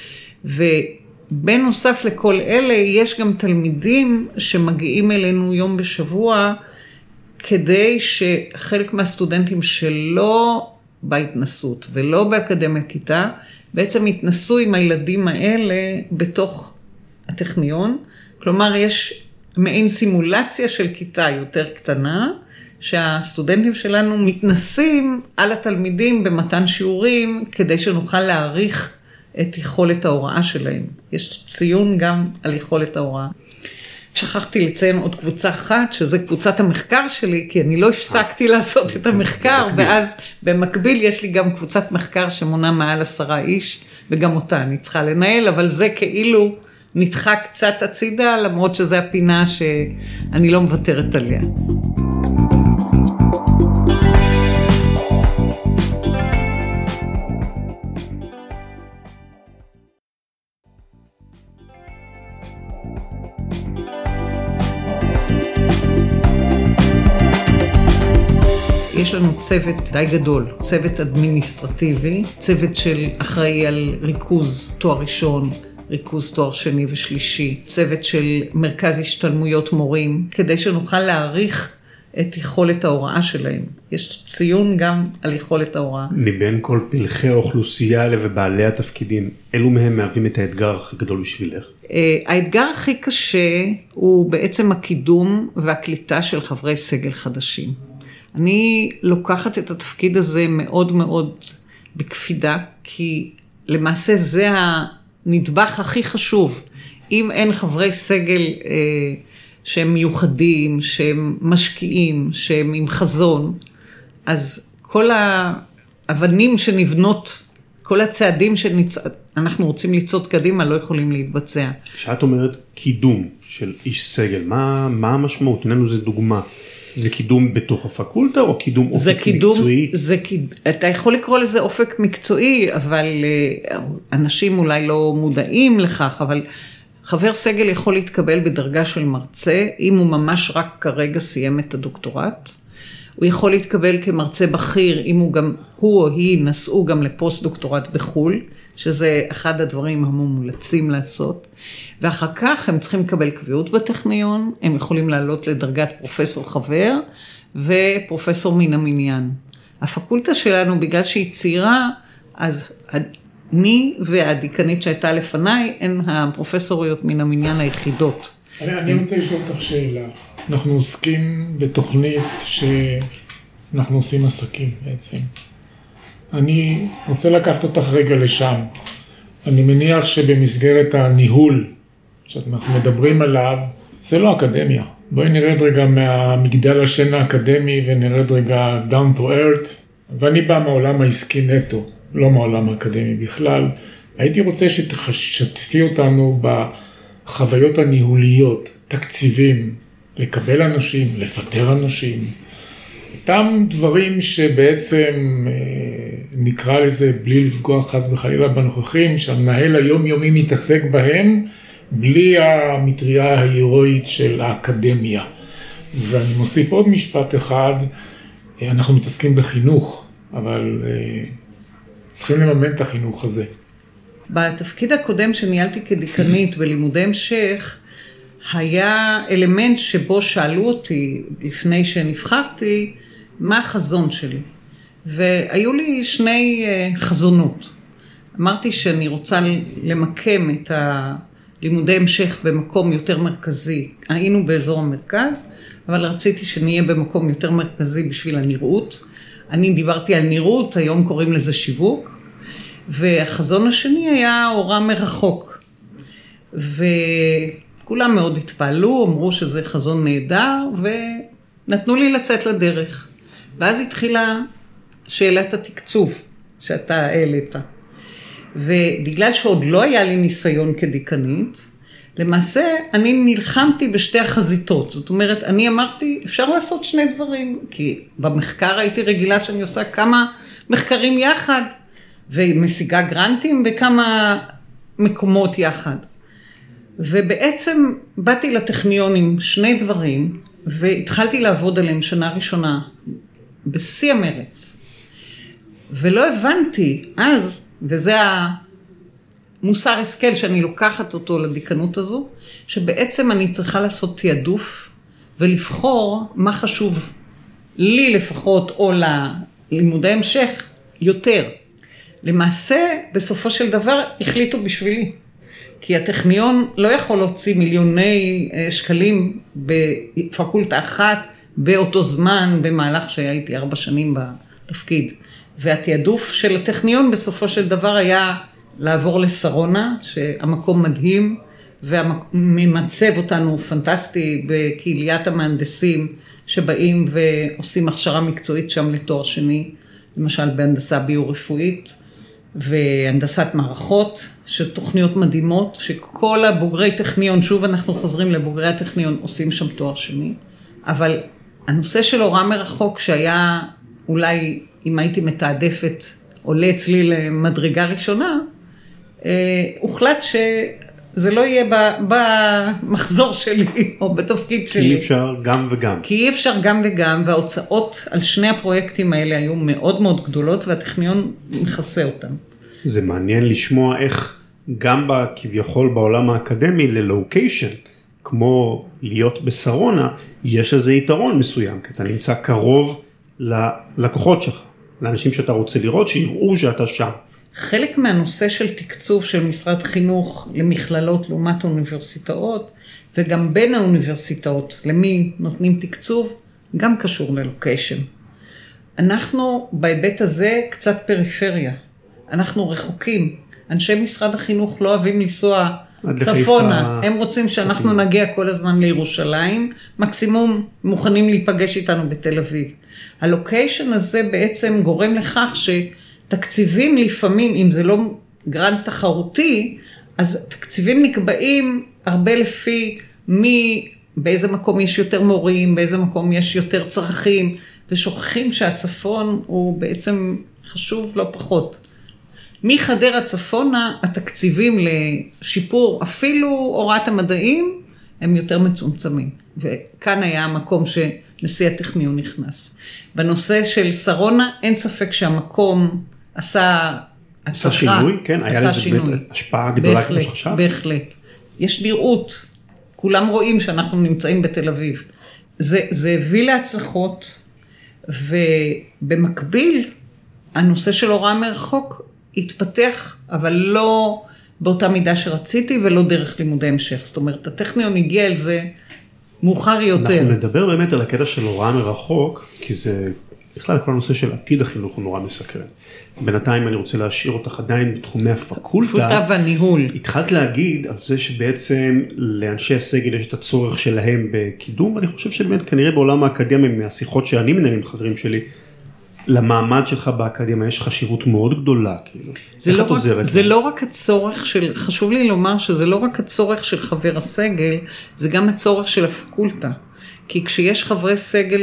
ובנוסף לכל אלה, יש גם תלמידים שמגיעים אלינו יום בשבוע, כדי שחלק מהסטודנטים שלא בהתנסות ולא באקדמיה כיתה, בעצם התנסו עם הילדים האלה בתוך הטכניון. כלומר, יש מעין סימולציה של כיתה יותר קטנה, שהסטודנטים שלנו מתנסים על התלמידים במתן שיעורים, כדי שנוכל להעריך את יכולת ההוראה שלהם. יש ציון גם על יכולת ההוראה. שכחתי לציין עוד קבוצה אחת, שזה קבוצת המחקר שלי, כי אני לא הפסקתי לעשות את המחקר, ואז במקביל יש לי גם קבוצת מחקר שמונה מעל עשרה איש, וגם אותה אני צריכה לנהל, אבל זה כאילו נדחה קצת הצידה, למרות שזו הפינה שאני לא מוותרת עליה. יש לנו צוות די גדול, צוות אדמיניסטרטיבי, צוות של אחראי על ריכוז תואר ראשון, ריכוז תואר שני ושלישי, צוות של מרכז השתלמויות מורים, כדי שנוכל להעריך את יכולת ההוראה שלהם. יש ציון גם על יכולת ההוראה. מבין כל פלחי האוכלוסייה האלה ובעלי התפקידים, אילו מהם מהווים את האתגר הכי גדול בשבילך? האתגר הכי קשה הוא בעצם הקידום והקליטה של חברי סגל חדשים. אני לוקחת את התפקיד הזה מאוד מאוד בקפידה, כי למעשה זה הנדבך הכי חשוב. אם אין חברי סגל אה, שהם מיוחדים, שהם משקיעים, שהם עם חזון, אז כל האבנים שנבנות, כל הצעדים שאנחנו רוצים ליצות קדימה לא יכולים להתבצע. כשאת אומרת קידום של איש סגל, מה, מה המשמעות? עינינו זה דוגמה. זה קידום בתוך הפקולטה או קידום אופק זה קידום, מקצועי? זה, אתה יכול לקרוא לזה אופק מקצועי, אבל אנשים אולי לא מודעים לכך, אבל חבר סגל יכול להתקבל בדרגה של מרצה, אם הוא ממש רק כרגע סיים את הדוקטורט. הוא יכול להתקבל כמרצה בכיר, אם הוא גם, הוא או היא נסעו גם לפוסט דוקטורט בחול, שזה אחד הדברים המומלצים לעשות. ואחר כך הם צריכים לקבל קביעות בטכניון, הם יכולים לעלות לדרגת פרופסור חבר ופרופסור מן המניין. הפקולטה שלנו, בגלל שהיא צעירה, אז אני והדיקנית שהייתה לפניי, הן הפרופסוריות מן המניין היחידות. אני, אני רוצה לשאול אותך שאלה. אנחנו עוסקים בתוכנית שאנחנו עושים עסקים בעצם. אני רוצה לקחת אותך רגע לשם. אני מניח שבמסגרת הניהול שאנחנו מדברים עליו, זה לא אקדמיה. בואי נרד רגע מהמגדל השן האקדמי ונרד רגע down to earth. ואני בא מהעולם העסקי נטו, לא מהעולם האקדמי בכלל. הייתי רוצה שתשתפי אותנו בחוויות הניהוליות, תקציבים, לקבל אנשים, לפטר אנשים. אותם דברים שבעצם נקרא לזה בלי לפגוע חס וחלילה בנוכחים, שהמנהל היומיומי מתעסק בהם, בלי המטריה ההירואית של האקדמיה. ואני מוסיף עוד משפט אחד, אנחנו מתעסקים בחינוך, אבל צריכים לממן את החינוך הזה. בתפקיד הקודם שניהלתי כדיקנית בלימודי המשך, היה אלמנט שבו שאלו אותי לפני שנבחרתי, מה החזון שלי. והיו לי שני חזונות. אמרתי שאני רוצה למקם את הלימודי המשך במקום יותר מרכזי. היינו באזור המרכז, אבל רציתי שנהיה במקום יותר מרכזי בשביל הנראות. אני דיברתי על נראות, היום קוראים לזה שיווק. והחזון השני היה הוראה מרחוק. וכולם מאוד התפעלו, אמרו שזה חזון נהדר, ונתנו לי לצאת לדרך. ואז התחילה שאלת התקצוב שאתה העלית. ובגלל שעוד לא היה לי ניסיון כדיקנית, למעשה אני נלחמתי בשתי החזיתות. זאת אומרת, אני אמרתי, אפשר לעשות שני דברים, כי במחקר הייתי רגילה שאני עושה כמה מחקרים יחד, ומשיגה גרנטים בכמה מקומות יחד. ובעצם באתי לטכניון עם שני דברים, והתחלתי לעבוד עליהם שנה ראשונה, בשיא המרץ. ולא הבנתי אז, וזה המוסר השכל שאני לוקחת אותו לדיקנות הזו, שבעצם אני צריכה לעשות תיעדוף, ולבחור מה חשוב לי לפחות, או ללימודי המשך, יותר. למעשה, בסופו של דבר, החליטו בשבילי. כי הטכניון לא יכול להוציא מיליוני שקלים בפקולטה אחת, באותו זמן, במהלך שהייתי ארבע שנים בתפקיד. והתיעדוף של הטכניון בסופו של דבר היה לעבור לסרונה, שהמקום מדהים, וממצב אותנו פנטסטי בקהיליית המהנדסים, שבאים ועושים הכשרה מקצועית שם לתואר שני, למשל בהנדסה ביו-רפואית, והנדסת מערכות, שתוכניות מדהימות, שכל הבוגרי טכניון, שוב אנחנו חוזרים לבוגרי הטכניון, עושים שם תואר שני, אבל הנושא של הוראה מרחוק, שהיה אולי, אם הייתי מתעדפת, עולה אצלי למדרגה ראשונה, הוחלט שזה לא יהיה במחזור שלי, או בתפקיד שלי. כי אי אפשר גם וגם. כי אי אפשר גם וגם, וההוצאות על שני הפרויקטים האלה היו מאוד מאוד גדולות, והטכניון מכסה אותם. זה מעניין לשמוע איך גם כביכול בעולם האקדמי ללוקיישן, כמו להיות בסרונה, יש איזה יתרון מסוים, כי אתה נמצא קרוב ללקוחות שלך, לאנשים שאתה רוצה לראות, שיראו שאתה שם. חלק מהנושא של תקצוב של משרד חינוך למכללות לעומת האוניברסיטאות, וגם בין האוניברסיטאות למי נותנים תקצוב, גם קשור ללוקיישן. אנחנו בהיבט הזה קצת פריפריה. אנחנו רחוקים. אנשי משרד החינוך לא אוהבים לנסוע צפונה. הם רוצים שאנחנו נגיע כל הזמן לירושלים, מקסימום מוכנים להיפגש איתנו בתל אביב. הלוקיישן הזה בעצם גורם לכך שתקציבים לפעמים, אם זה לא גרנט תחרותי, אז תקציבים נקבעים הרבה לפי מי, באיזה מקום יש יותר מורים, באיזה מקום יש יותר צרכים, ושוכחים שהצפון הוא בעצם חשוב לא פחות. מחדר הצפונה, התקציבים לשיפור, אפילו הוראת המדעים, הם יותר מצומצמים. וכאן היה המקום שנשיא הטכניון נכנס. בנושא של סרונה, אין ספק שהמקום עשה עשה שינוי, כן? היה לזה באמת השפעה גדולה כמו שחשב? בהחלט. יש נראות, כולם רואים שאנחנו נמצאים בתל אביב. זה, זה הביא להצלחות, ובמקביל, הנושא של הוראה מרחוק התפתח, אבל לא באותה מידה שרציתי, ולא דרך לימודי המשך. זאת אומרת, הטכניון הגיע אל זה מאוחר יותר. אנחנו נדבר באמת על הקטע של הוראה מרחוק, כי זה בכלל כל הנושא של עתיד החינוך הוא נורא מסקרן. בינתיים אני רוצה להשאיר אותך עדיין בתחומי הפקולטה. הפקולטה והניהול. התחלת להגיד על זה שבעצם לאנשי הסגל יש את הצורך שלהם בקידום, ואני חושב שבאמת כנראה בעולם האקדמיה, מהשיחות שאני מנהל עם חברים שלי, למעמד שלך באקדמיה יש חשיבות מאוד גדולה, כאילו. איך את עוזרת? זה לא רק הצורך של, חשוב לי לומר שזה לא רק הצורך של חבר הסגל, זה גם הצורך של הפקולטה. כי כשיש חברי סגל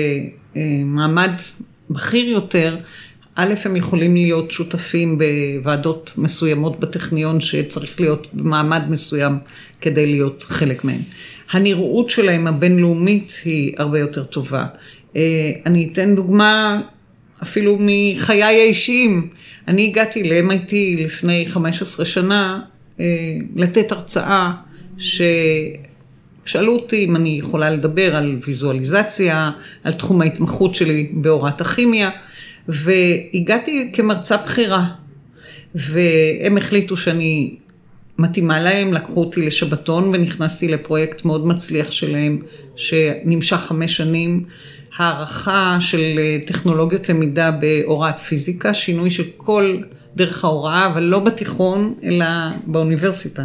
במעמד בכיר יותר, א', הם יכולים להיות שותפים בוועדות מסוימות בטכניון, שצריך להיות במעמד מסוים כדי להיות חלק מהם. הנראות שלהם הבינלאומית היא הרבה יותר טובה. אני אתן דוגמה אפילו מחיי האישיים. אני הגעתי ל-אם איי טי לפני חמש עשרה שנה לתת הרצאה ששאלו אותי אם אני יכולה לדבר על ויזואליזציה, על תחום ההתמחות שלי בהוראת הכימיה, והגעתי כמרצה בחירה, והם החליטו שאני מתאימה להם, לקחו אותי לשבתון ונכנסתי לפרויקט מאוד מצליח שלהם, שנמשך חמש שנים, הערכה של טכנולוגיות למידה בהוראת פיזיקה, שינוי של כל דרך ההוראה, אבל לא בתיכון, אלא באוניברסיטה,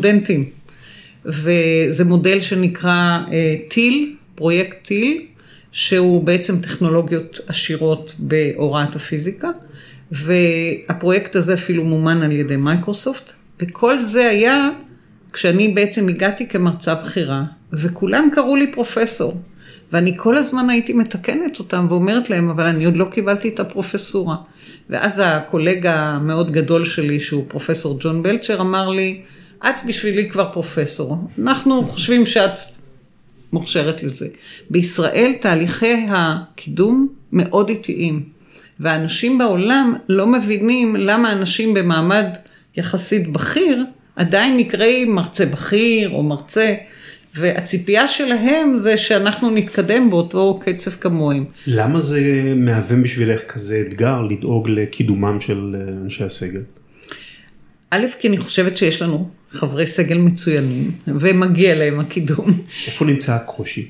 לסטודנטים. וזה מודל שנקרא טיל, פרויקט טיל, שהוא בעצם טכנולוגיות עשירות בהוראת הפיזיקה, והפרויקט הזה אפילו מומן על ידי מייקרוסופט, וכל זה היה כשאני בעצם הגעתי כמרצה בחירה, וכולם קראו לי פרופסור, ואני כל הזמן הייתי מתקנת אותם ואומרת להם, אבל אני עוד לא קיבלתי את הפרופסורה. ואז הקולגה המאוד גדול שלי, שהוא פרופסור ג'ון בלצ'ר, אמר לי, את בשבילי כבר פרופסור. אנחנו חושבים שאת מוכשרת לזה. בישראל תהליכי הקידום מאוד איטיים, והאנשים בעולם לא מבינים למה אנשים במעמד יחסית בכיר, עדיין נקראים מרצה בכיר או מרצה, והציפייה שלהם זה שאנחנו נתקדם באותו קצב כמוהם. למה זה מהווה בשבילך כזה אתגר לדאוג לקידומם של אנשי הסגל? א', כי אני חושבת שיש לנו חברי סגל מצוינים, ומגיע להם הקידום. איפה נמצא הקושי?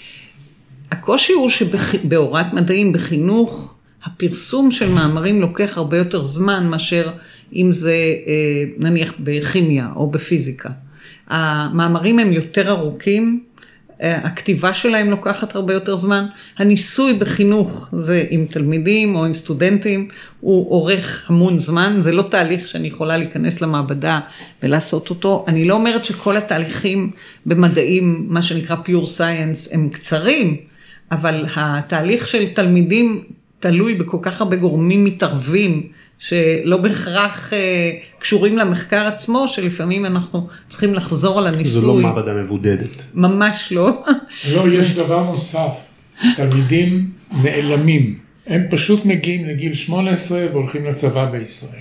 הקושי הוא שבהוראת מדעים, בחינוך, הפרסום של מאמרים לוקח הרבה יותר זמן, מאשר אם זה נניח בכימיה או בפיזיקה. המאמרים הם יותר ארוכים, הכתיבה שלהם לוקחת הרבה יותר זמן, הניסוי בחינוך, זה עם תלמידים או עם סטודנטים, הוא אורך המון זמן, זה לא תהליך שאני יכולה להיכנס למעבדה ולעשות אותו, אני לא אומרת שכל התהליכים במדעים, מה שנקרא pure science, הם קצרים, אבל התהליך של תלמידים תלוי בכל כך הרבה גורמים מתערבים, שלא בהכרח אה, קשורים למחקר עצמו, שלפעמים אנחנו צריכים לחזור על הניסוי. זו לא מעבדה מבודדת. ממש לא. לא, יש דבר נוסף. תלמידים נעלמים. הם פשוט מגיעים לגיל שמונה עשרה והולכים לצבא בישראל.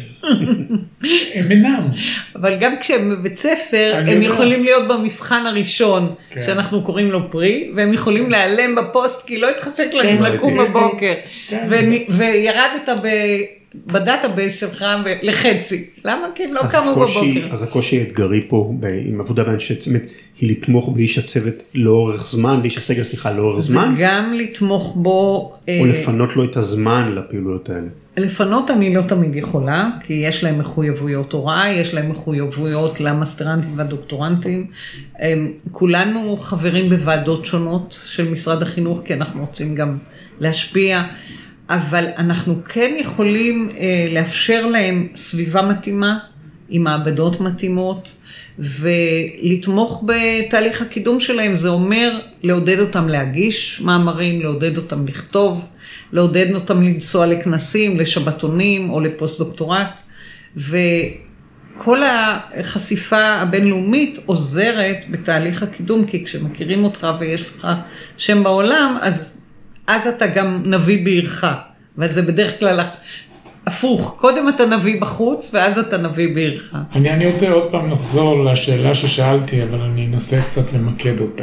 הם אינם. אבל גם כשהם בבית ספר, הם יודע. יכולים להיות במבחן הראשון, כן. שאנחנו קוראים לו פרי, והם יכולים להיעלם בפוסט, כי לא התחשק להם כן, לקום כן, בבוקר. כן. ו- וירדת ב... בדאטאבייס שלך לחצי. למה? כי הם לא קמו בבוקר. אז הקושי האתגרי פה, עם עבודה באנשי צוות, היא לתמוך באיש הצוות לאורך זמן, באיש הסגל, סליחה, לאורך זמן? זה גם לתמוך בו... או לפנות לו את הזמן לפעילויות האלה? לפנות אני לא תמיד יכולה, כי יש להם מחויבויות הוראה, יש להם מחויבויות למאסטרנטים והדוקטורנטים. כולנו חברים בוועדות שונות של משרד החינוך, כי אנחנו רוצים גם להשפיע, אבל אנחנו כן יכולים לאפשר להם סביבה מתאימה, עם מעבדות מתאימות, ולתמוך בתהליך הקידום שלהם, זה אומר לעודד אותם להגיש מאמרים, לעודד אותם לכתוב, לעודד אותם לנסוע לכנסים, לשבתונים או לפוסט דוקטורט, וכל החשיפה הבינלאומית עוזרת בתהליך הקידום, כי כשמכירים אותך ויש לך שם בעולם, אז, אז אתה גם נביא בעירך, וזה בדרך כלל הפוך, קודם אתה נביא בחוץ, ואז אתה נביא בעירך. אני, אני רוצה עוד פעם לחזור לשאלה ששאלתי, אבל אני אנסה קצת למקד אותה.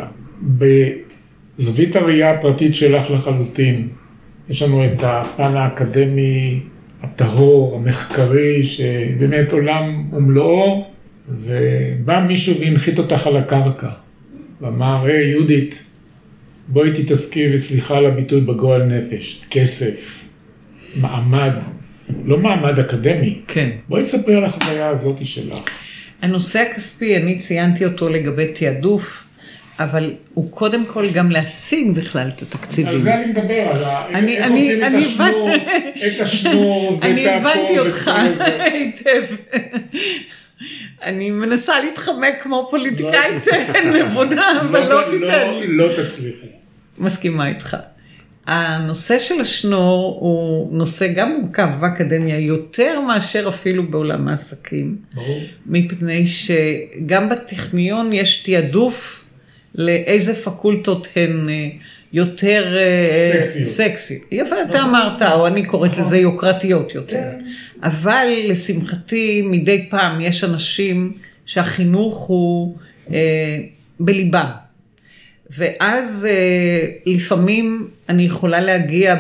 בזווית הראייה הפרטית שלך לחלוטין, יש לנו את הפן האקדמי, הטהור, המחקרי, שבאמת עולם ומלואו, ובא מישהו והנחית אותך על הקרקע, ואמר, היי יהודית, בואי תתעסקי וסליחה על הביטוי בגועל נפש, כסף, מעמד, לא מעמד אקדמי. כן. בואי תספרי על החוויה הזאת שלך. הנושא הכספי, אני ציינתי אותו לגבי תיעדוף, אבל הוא קודם כל גם להשיג בכלל את התקציבים. על זה אני מדבר, על אני, איך אני, עושים אני את השנור, את השנור ואת אני הבנתי הכל אותך וכל זה. היטב. אני מנסה להתחמק כמו פוליטיקאית נבודה, אבל לא תיתן לי. לא תצליחי. מסכימה איתך. הנושא של השנור הוא נושא גם מורכב באקדמיה, יותר מאשר אפילו בעולם העסקים. ברור. מפני שגם בטכניון יש תיעדוף לאיזה פקולטות הן יותר סקסיות. סקסי. יפה, אתה אמרת, או אני קוראת לזה יוקרתיות יותר. אבל לשמחתי, מדי פעם יש אנשים שהחינוך הוא בליבם. ואז לפעמים אני יכולה להגיע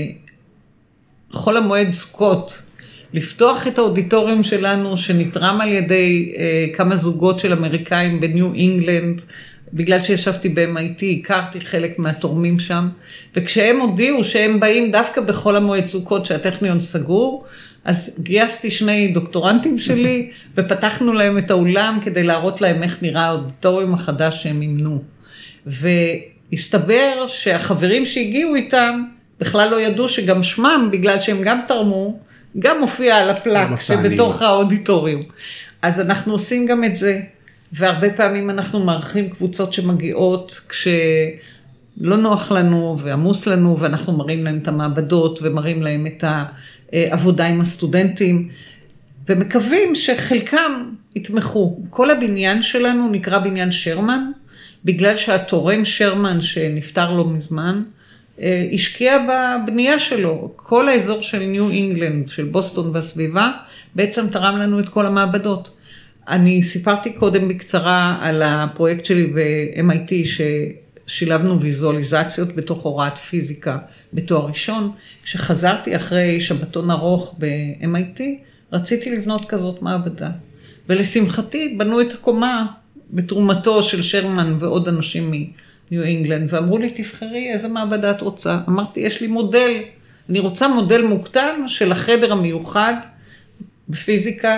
בכל המועד סוכות, לפתוח את האודיטוריום שלנו שנתרם על ידי כמה זוגות של אמריקאים בניו אינגלנד, בגלל שישבתי ב-אם איי טי, הכרתי חלק מהתורמים שם, וכשהם הודיעו שהם באים דווקא בכל המועד סוכות שהטכניון סגור, אז גייסתי שני דוקטורנטים שלי, ופתחנו להם את האולם כדי להראות להם איך נראה האודיטוריום החדש שהם אימנו. הסתבר שהחברים שהגיעו איתם, בכלל לא ידעו שגם שמם, בגלל שהם גם תרמו, גם מופיע על הפלק שבתוך האודיטוריום. אז אנחנו עושים גם את זה, והרבה פעמים אנחנו מערכים קבוצות שמגיעות כשלא נוח לנו ועמוס לנו, ואנחנו מראים להם את המעבדות ומראים להם את העבודה עם הסטודנטים, ומקווים שחלקם יתמכו. כל הבניין שלנו נקרא בניין שרמן, בגלל שהתורם שרמן שנפטר לו מזמן, השקיע בבנייה שלו. כל האזור של ניו אינגלנד, של בוסטון והסביבה, בעצם תרם לנו את כל המעבדות. אני סיפרתי קודם בקצרה על הפרויקט שלי ב-אם איי טי, ששילבנו ויזואליזציות בתוך הוראת פיזיקה בתואר ראשון. כשחזרתי אחרי שבתון ארוך ב-אם איי טי, רציתי לבנות כזאת מעבדה. ולשמחתי בנו את הקומה בתרומתו של שרמן ועוד אנשים מניו אינגלנד, ואמרו לי, תבחרי איזה מעבדה את רוצה. אמרתי, יש לי מודל, אני רוצה מודל מוקטן של החדר המיוחד בפיזיקה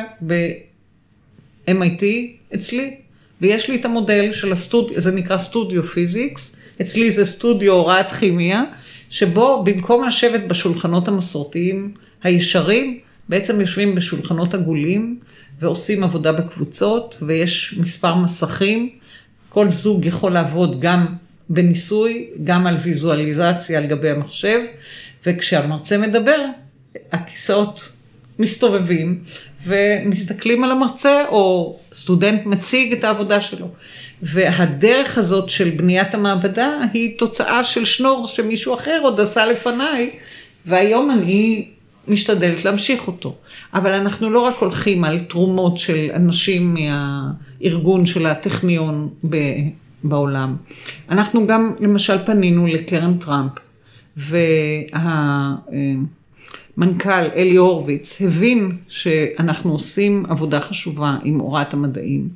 ב-אם איי טי אצלי, ויש לי את המודל של הסטודיו, זה נקרא סטודיו פיזיקס, אצלי זה סטודיו הוראת כימיה, שבו במקום לשבת בשולחנות המסורתיים הישרים, בעצם יושבים בשולחנות עגולים, ועושים עבודה בקבוצות, ויש מספר מסכים. כל זוג יכול לעבוד גם בניסוי, גם על ויזואליזציה על גבי המחשב, וכשהמרצה מדבר, הכיסאות מסתובבים, ומסתכלים על המרצה, או סטודנט מציג את העבודה שלו. והדרך הזאת של בניית המעבדה, היא תוצאה של שנור שמישהו אחר עוד עשה לפניי, והיום אני משתדלת להמשיך אותו. אבל אנחנו לא רק הולכים על תרומות של אנשים מהארגון של הטכניון בעולם. אנחנו גם למשל פנינו לקרן טראמפ, והמנכ"ל אלי הורוביץ הבין שאנחנו עושים עבודה חשובה עם הוראת המדעים,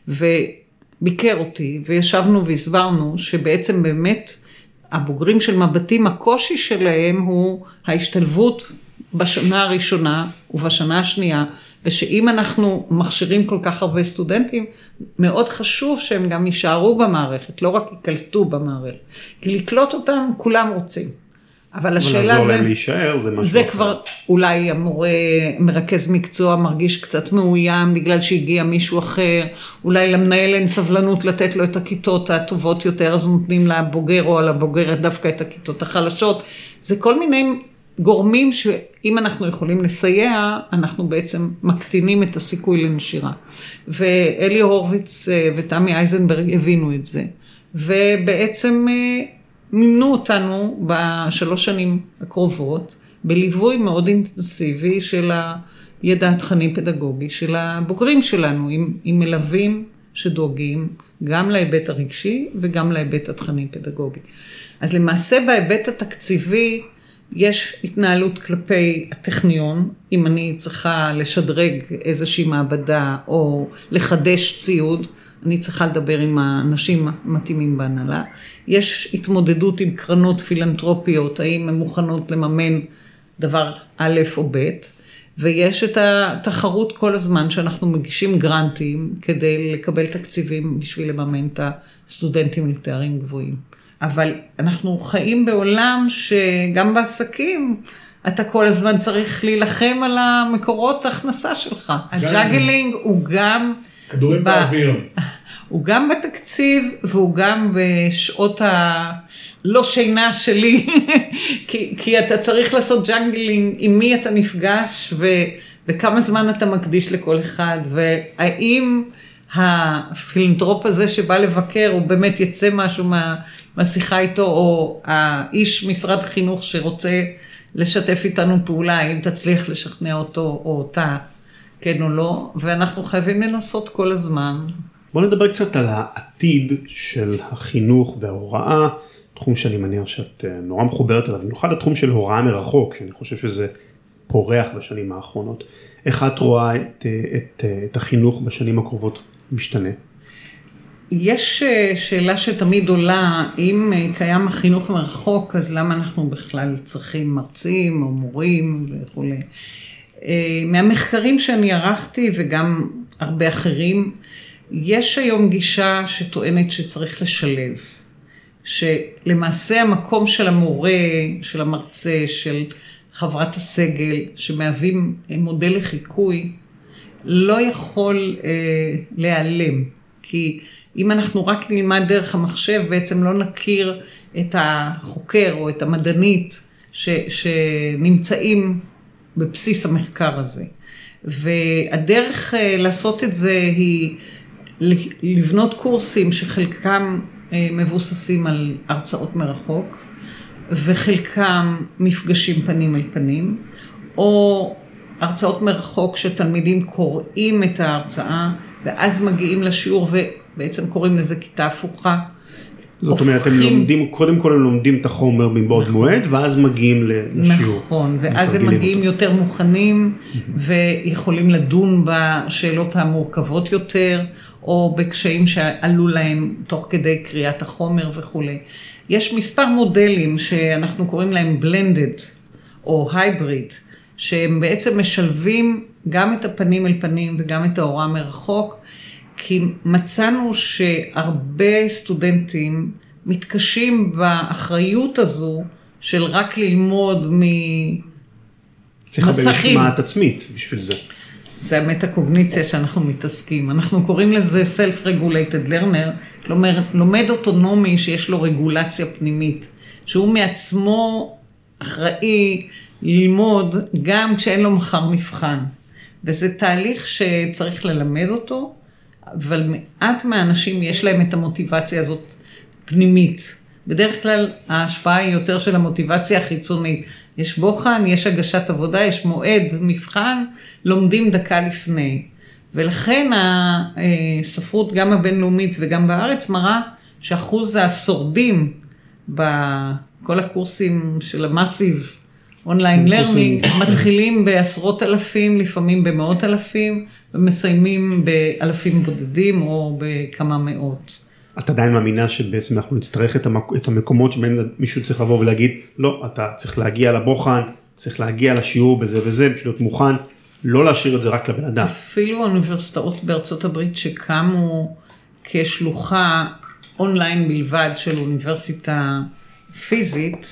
וביקר אותי, וישבנו והסברנו שבעצם באמת הבוגרים של מבטים, הקושי שלהם הוא ההשתלבות בשנה הראשונה ובשנה השנייה, ושאם אנחנו מכשירים כל כך הרבה סטודנטים, מאוד חשוב שהם גם יישארו במערכת, לא רק יקלטו במערכת. כי לקלוט אותם כולם רוצים. אבל השאלה זה... ולעזור להם להישאר, זה משהו זה אחר. כבר אולי המורה מרכז מקצוע מרגיש קצת מאוים, בגלל שהגיע מישהו אחר, אולי למנהל אין סבלנות לתת לו את הכיתות הטובות יותר, אז נותנים לבוגר או על הבוגרת דווקא את הכיתות החלשות. זה כל מיני גורמים שאם אנחנו יכולים לסייע, אנחנו בעצם מקטינים את הסיכוי לנשירה. ואלי הורוביץ ותמי אייזנברג הבינו את זה. ובעצם מימנו אותנו בשלוש שנים הקרובות, בליווי מאוד אינטנסיבי של הידע התכני פדגוגי של הבוגרים שלנו, עם, עם מלווים שדואגים גם להיבט הרגשי וגם להיבט התכני פדגוגי. אז למעשה בהיבט התקציבי, יש התנהלות כלפי הטכניון, אם אני צריכה לשדרג איזושהי מעבדה או לחדש ציוד, אני צריכה לדבר עם האנשים המתאימים בהנהלה. יש התמודדות עם קרנות פילנטרופיות, האם הן מוכנות לממן דבר א' או ב', ויש את התחרות כל הזמן שאנחנו מגישים גרנטים כדי לקבל תקציבים בשביל לממן את הסטודנטים לתארים גבוהים. אבל אנחנו חיים בעולם שגם בעסקים אתה כל הזמן צריך להילחם על המקורות ההכנסה שלך. הג'אגלינג הוא גם... כדורים באוויר. הוא גם בתקציב והוא גם בשעות הלא שינה שלי, כי, כי אתה צריך לעשות ג'אגלינג עם מי אתה נפגש ו, וכמה זמן אתה מקדיש לכל אחד, והאם הפילנטרופ הזה שבא לבקר הוא באמת יצא משהו מה... מהשיחה איתו, או האיש משרד חינוך שרוצה לשתף איתנו פעולה, אם תצליח לשכנע אותו או אותה, כן או לא, ואנחנו חייבים לנסות כל הזמן. בוא נדבר קצת על העתיד של החינוך וההוראה, תחום שאני מניח שאת נורא מחוברת אליו, במיוחד התחום של הוראה מרחוק, שאני חושב שזה פורח בשנים האחרונות. איך את רואה את, את, את החינוך בשנים הקרובות משתנה? יש שאלה שתמיד עולה, אם קיים החינוך מרחוק, אז למה אנחנו בכלל צריכים מרצים או מורים וכו'. מהמחקרים שאני ערכתי וגם הרבה אחרים, יש היום גישה שטוענת שצריך לשלב, שלמעשה המקום של המורה, של המרצה, של חברת הסגל, שמהווים מודל לחיקוי, לא יכול אה, להיעלם. כי אם אנחנו רק נלמד דרך המחשב, בעצם לא נכיר את החוקר או את המדענית ש, שנמצאים בבסיס המחקר הזה. והדרך אה, לעשות את זה היא לבנות קורסים שחלקם אה, מבוססים על הרצאות מרחוק, וחלקם מפגשים פנים אל פנים, או הרצאות מרחוק שתלמידים קוראים את ההרצאה, ואז מגיעים לשיעור ובעצם קוראים לזה כיתה הפוכה. זאת אומרת, הם לומדים, קודם כל הם לומדים את החומר מבעוד מועד, ואז מגיעים לשיעור. נכון, ואז הם מגיעים יותר מוכנים, ויכולים לדון בשאלות המורכבות יותר, או בקשיים שעלו להם תוך כדי קריאת החומר וכו'. יש מספר מודלים שאנחנו קוראים להם blended או hybrid, שהם בעצם משלבים גם את הפנים אל פנים וגם את ההוראה מרחוק, כי מצאנו שהרבה סטודנטים מתקשים באחריות הזו של רק ללמוד ממסכים. צריך הרבה משמעת עצמית בשביל זה. זה המטה-קוגניציה שאנחנו מתעסקים. אנחנו קוראים לזה self-regulated learner, כלומר, לומד אוטונומי שיש לו רגולציה פנימית, שהוא מעצמו אחראי ללמוד גם כשאין לו מחר מבחן. וזה תהליך שצריך ללמד אותו, אבל מעט מהאנשים יש להם את המוטיבציה הזאת פנימית. בדרך כלל ההשפעה היא יותר של המוטיבציה החיצונית. יש בוחן, יש הגשת עבודה, יש מועד מבחן, לומדים דקה לפני. ולכן הספרות גם הבינלאומית וגם בארץ מראה שאחוז השורדים בכל הקורסים של המסיב אונליין לרנינג מתחילים בעשרות אלפים, לפעמים במאות אלפים, ומסיימים באלפים בודדים או בכמה מאות. את עדיין מאמינה שבעצם אנחנו נצטרך את, המק... את המקומות שבהם מישהו צריך לבוא ולהגיד, לא, אתה צריך להגיע לבוחן, צריך להגיע לשיעור בזה וזה, בשביל להיות מוכן, לא להשאיר את זה רק לבן אדם. אפילו האוניברסיטאות בארצות הברית שקמו כשלוחה אונליין בלבד של אוניברסיטה פיזית,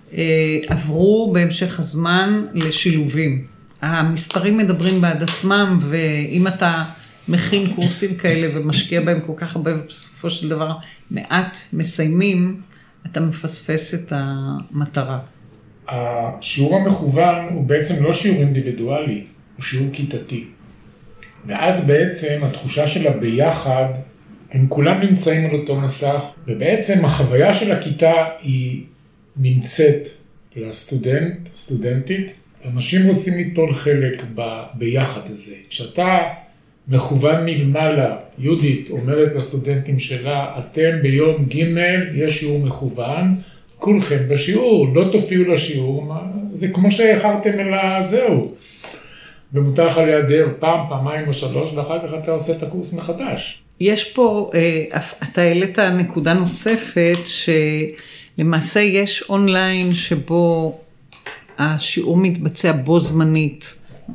עברו בהמשך הזמן לשילובים. המספרים מדברים בעד עצמם, ואם אתה מכין קורסים כאלה ומשקיע בהם כל כך הרבה, ובסופו של דבר מעט מסיימים, אתה מפספס את המטרה. השיעור המכוון הוא בעצם לא שיעור אינדיבידואלי, הוא שיעור כיתתי. ואז בעצם התחושה שלה ביחד, הם כולם נמצאים על אותו מסך, ובעצם החוויה של הכיתה היא נמצאת לסטודנט, סטודנטית. אנשים רוצים ליטול חלק ב, ביחד הזה. כשאתה מכוון מלמעלה, יהודית אומרת לסטודנטים שלה, אתם ביום ג' יש שיעור מכוון, כולכם בשיעור, לא תופיעו לשיעור, מה, זה כמו שהחרתם אל הזהו. ומותר לך להיעדר פעם, פעמיים או שלוש, ואחר כך אתה עושה את הקורס מחדש. יש פה, אתה העלית נקודה נוספת, שלמעשה יש אונליין שבו השיעור מתבצע בו זמנית,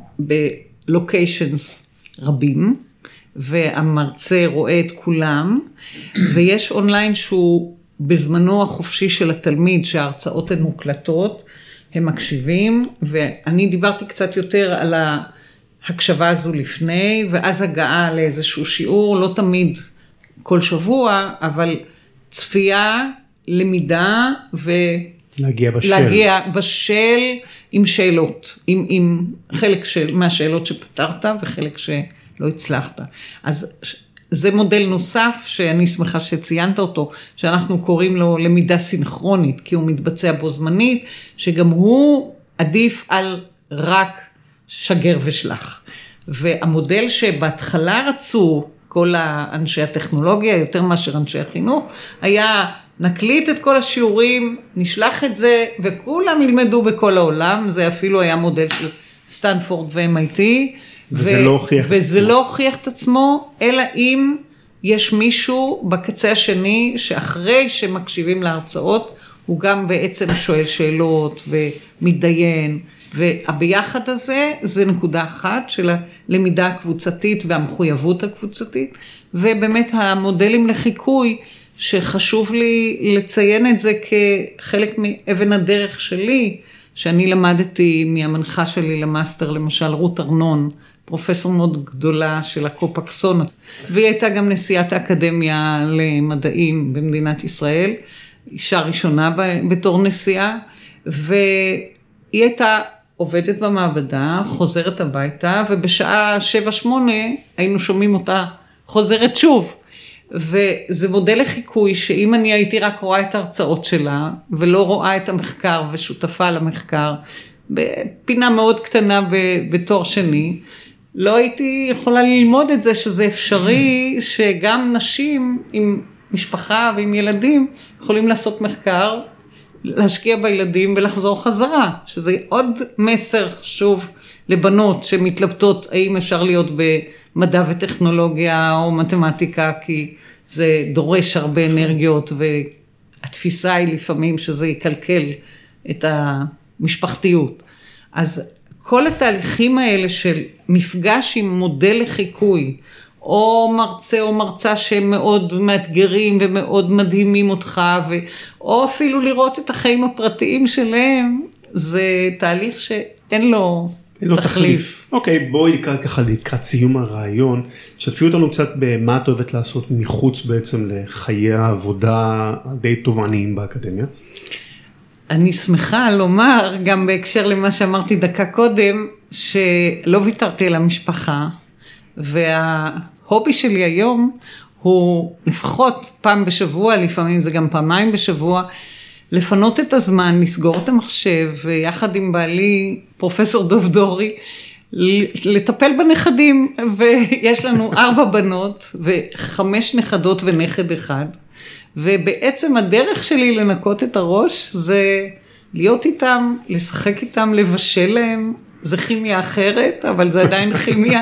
בלוקיישנס רבים, והמרצה רואה את כולם, ויש אונליין שהוא בזמנו החופשי של התלמיד, שההרצאות הן מוקלטות, הם מקשיבים, ואני דיברתי קצת יותר על ההקשבה הזו לפני, ואז הגעה לאיזשהו שיעור, לא תמיד כל שבוע, אבל צפייה, למידה, ו... להגיע בשל. להגיע בשל עם שאלות, עם, עם חלק של, מהשאלות שפתרת, וחלק שלא הצלחת. אז זה מודל נוסף, שאני שמחה שציינת אותו, שאנחנו קוראים לו למידה סינכרונית, כי הוא מתבצע בו זמנית, שגם הוא עדיף על רק שגר ושלח. והמודל שבהתחלה רצו כל האנשי הטכנולוגיה, יותר מאשר אנשי החינוך, היה נקליט את כל השיעורים, נשלח את זה, וכולם ילמדו בכל העולם, זה אפילו היה מודל של סטנפורד ו-אם איי טי, וזה ו- לא הוכיח וזה את עצמו. לא הוכיח את עצמו, אלא אם יש מישהו בקצה השני, שאחרי שמקשיבים להרצאות, הוא גם בעצם שואל שאלות ומתדיין, והביחד הזה, זה נקודה אחת של הלמידה הקבוצתית והמחויבות הקבוצתית, ובאמת המודלים לחיקוי, שחשוב לי לציין את זה כחלק מאבן הדרך שלי, שאני למדתי מהמנחה שלי למאסטר, למשל רות ארנון, פרופסור מאוד גדולה של הקופקסון, והיא הייתה גם נשיאת האקדמיה למדעים במדינת ישראל, אישה ראשונה בתור נשיאה, והיא הייתה עובדת במעבדה, חוזרת הביתה, ובשעה שבע שמונה היינו שומעים אותה חוזרת שוב. וזה מודל לחיקוי שאם אני הייתי רק רואה את ההרצאות שלה, ולא רואה את המחקר ושותפה למחקר, בפינה מאוד קטנה בתואר שני, לא הייתי יכולה ללמוד את זה שזה אפשרי, שגם נשים עם משפחה ועם ילדים יכולים לעשות מחקר, להשקיע בילדים ולחזור חזרה, שזה עוד מסר חשוב לבנות שמתלבטות האם אפשר להיות במדע וטכנולוגיה או מתמטיקה, כי זה דורש הרבה אנרגיות, והתפיסה היא לפעמים שזה יקלקל את המשפחתיות. אז כל התהליכים האלה של מפגש עם מודל לחיקוי, או מרצה או מרצה שהם מאוד מאתגרים ומאוד מדהימים אותך, ו... או אפילו לראות את החיים הפרטיים שלהם, זה תהליך שאין לו אין לו תחליף. תחליף. אוקיי, בואי לקראת ככה לקראת סיום הרעיון, שתפי אותנו קצת במה את אוהבת לעשות מחוץ בעצם לחיי העבודה די תובעניים באקדמיה. אני שמחה לומר, גם בהקשר למה שאמרתי דקה קודם, שלא ויתרתי על המשפחה, וההובי שלי היום הוא לפחות פעם בשבוע, לפעמים זה גם פעמיים בשבוע, לפנות את הזמן, לסגור את המחשב, ויחד עם בעלי, פרופסור דוב דורי, לטפל בנכדים, ויש לנו ארבע בנות, וחמש נכדות ונכד אחד, ובעצם הדרך שלי לנקות את הראש, זה להיות איתם, לשחק איתם, לבשל להם, זה כימיה אחרת, אבל זה עדיין כימיה,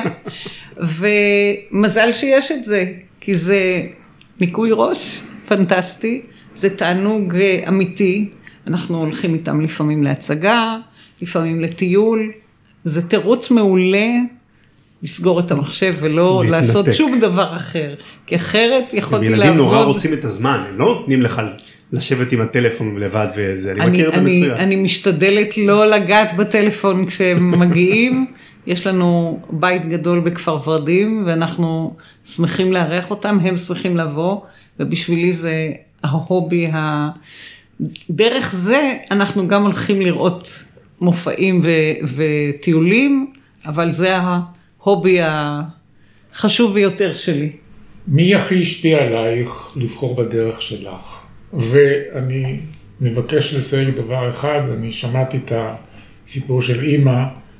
ומזל שיש את זה, כי זה ניקוי ראש פנטסטי, זה תענוג אמיתי, אנחנו הולכים איתם לפעמים להצגה, לפעמים לטיול, זה תירוץ מעולה לסגור את המחשב ולא להתנתק. לעשות שום דבר אחר, כי אחרת יכולתי לעבוד. ילדים נורא רוצים את הזמן, הם לא נותנים לך לשבת עם הטלפון לבד וזה, אני, אני מכיר את המצוין. אני משתדלת לא לגעת בטלפון כשהם מגיעים, יש לנו בית גדול בכפר ורדים, ואנחנו שמחים לארח אותם, הם שמחים לבוא, ובשבילי זה ההובי, ה... דרך זה אנחנו גם הולכים לראות מופעים ו... וטיולים, אבל זה ההובי החשוב ביותר שלי. מי הכי השפיע עלייך לבחור בדרך שלך? ואני מבקש לסייג דבר אחד, אני שמעתי את הסיפור של אמא,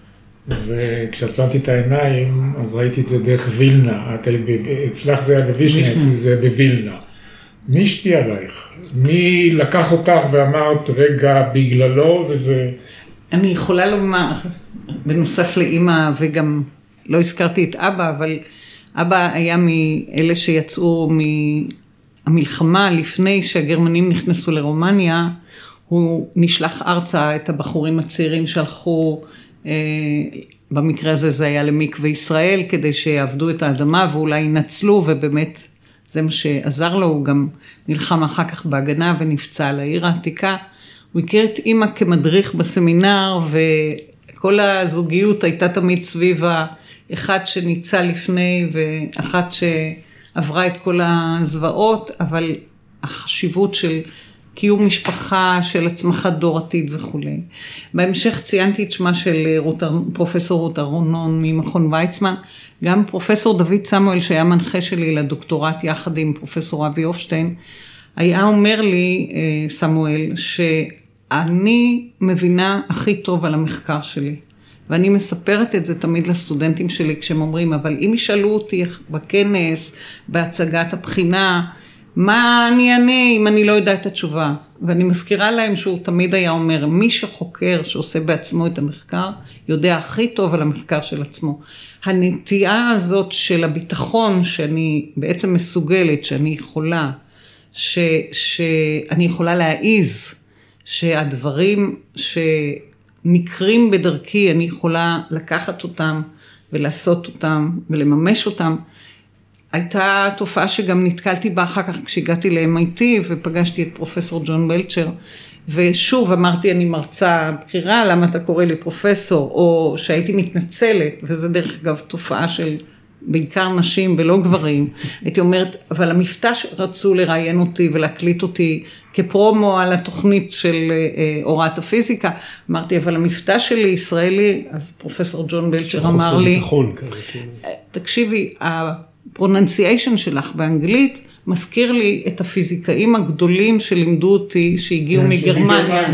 וכשעצמתי את העיניים, אז ראיתי את זה דרך וילנה, אצלך זה היה בוויז'ניץ, זה בווילנה. מי השפיע עלייך? מי לקח אותך ואמרת, רגע, בגללו, וזה... אני יכולה לומר, בנוסף לאמא, וגם לא הזכרתי את אבא, אבל אבא היה מאלה שיצאו מהמלחמה לפני שהגרמנים נכנסו לרומניה, הוא נשלח ארצה את הבחורים הצעירים שהלכו, במקרה הזה זה היה למקווה ישראל, כדי שיעבדו את האדמה ואולי ינצלו, ובאמת זה מה שעזר לו, הוא גם נלחם אחר כך בהגנה ונפצע על העיר העתיקה. הוא הכיר את אמא כמדריך בסמינר, וכל הזוגיות הייתה תמיד סביב האחד שניצל לפני, ואחת שעברה את כל הזוועות, אבל החשיבות של קיום משפחה, של הצמחת דור עתיד וכו'. בהמשך ציינתי את שמה של רות, פרופסור רות ארנון ממכון ויצמן, גם פרופסור דוד סמואל שהיה מנחה שלי לדוקטורט יחד עם פרופסור אבי אופשטיין, היה אומר לי, סמואל, שאני מבינה הכי טוב על המחקר שלי, ואני מספרת את זה תמיד לסטודנטים שלי כשהם אומרים, אבל אם ישאלו אותי בכנס, בהצגת הבחינה, מה אני אענה אם אני לא יודע את התשובה? ואני מזכירה להם שהוא תמיד היה אומר, מי שחוקר שעושה בעצמו את המחקר, יודע הכי טוב על המחקר של עצמו. הנטייה הזאת של הביטחון שאני בעצם מסוגלת, שאני יכולה, ש, שאני יכולה להעיז שהדברים שנקרים בדרכי, אני יכולה לקחת אותם ולעשות אותם ולממש אותם, הייתה תופעה שגם נתקלתי בה אחר כך כשהגעתי ל-אם איי טי ופגשתי את פרופסור ג'ון בלצ'ר, ושוב אמרתי אני מרצה בחירה, למה אתה קורא לי פרופסור, או שהייתי מתנצלת, וזה דרך אגב תופעה של בעיקר נשים ולא גברים, הייתי אומרת, אבל המבטא שרצו לראיין אותי ולהקליט אותי כפרומו על התוכנית של הוראת הפיזיקה, אמרתי, אבל המבטא שלי ישראלי, אז פרופסור ג'ון בלצ'ר אמר לי, תקשיבי, הפרוננסיישן שלך באנגלית, מזכיר לי את הפיזיקאים הגדולים שלימדו אותי, שהגיעו מגרמניה.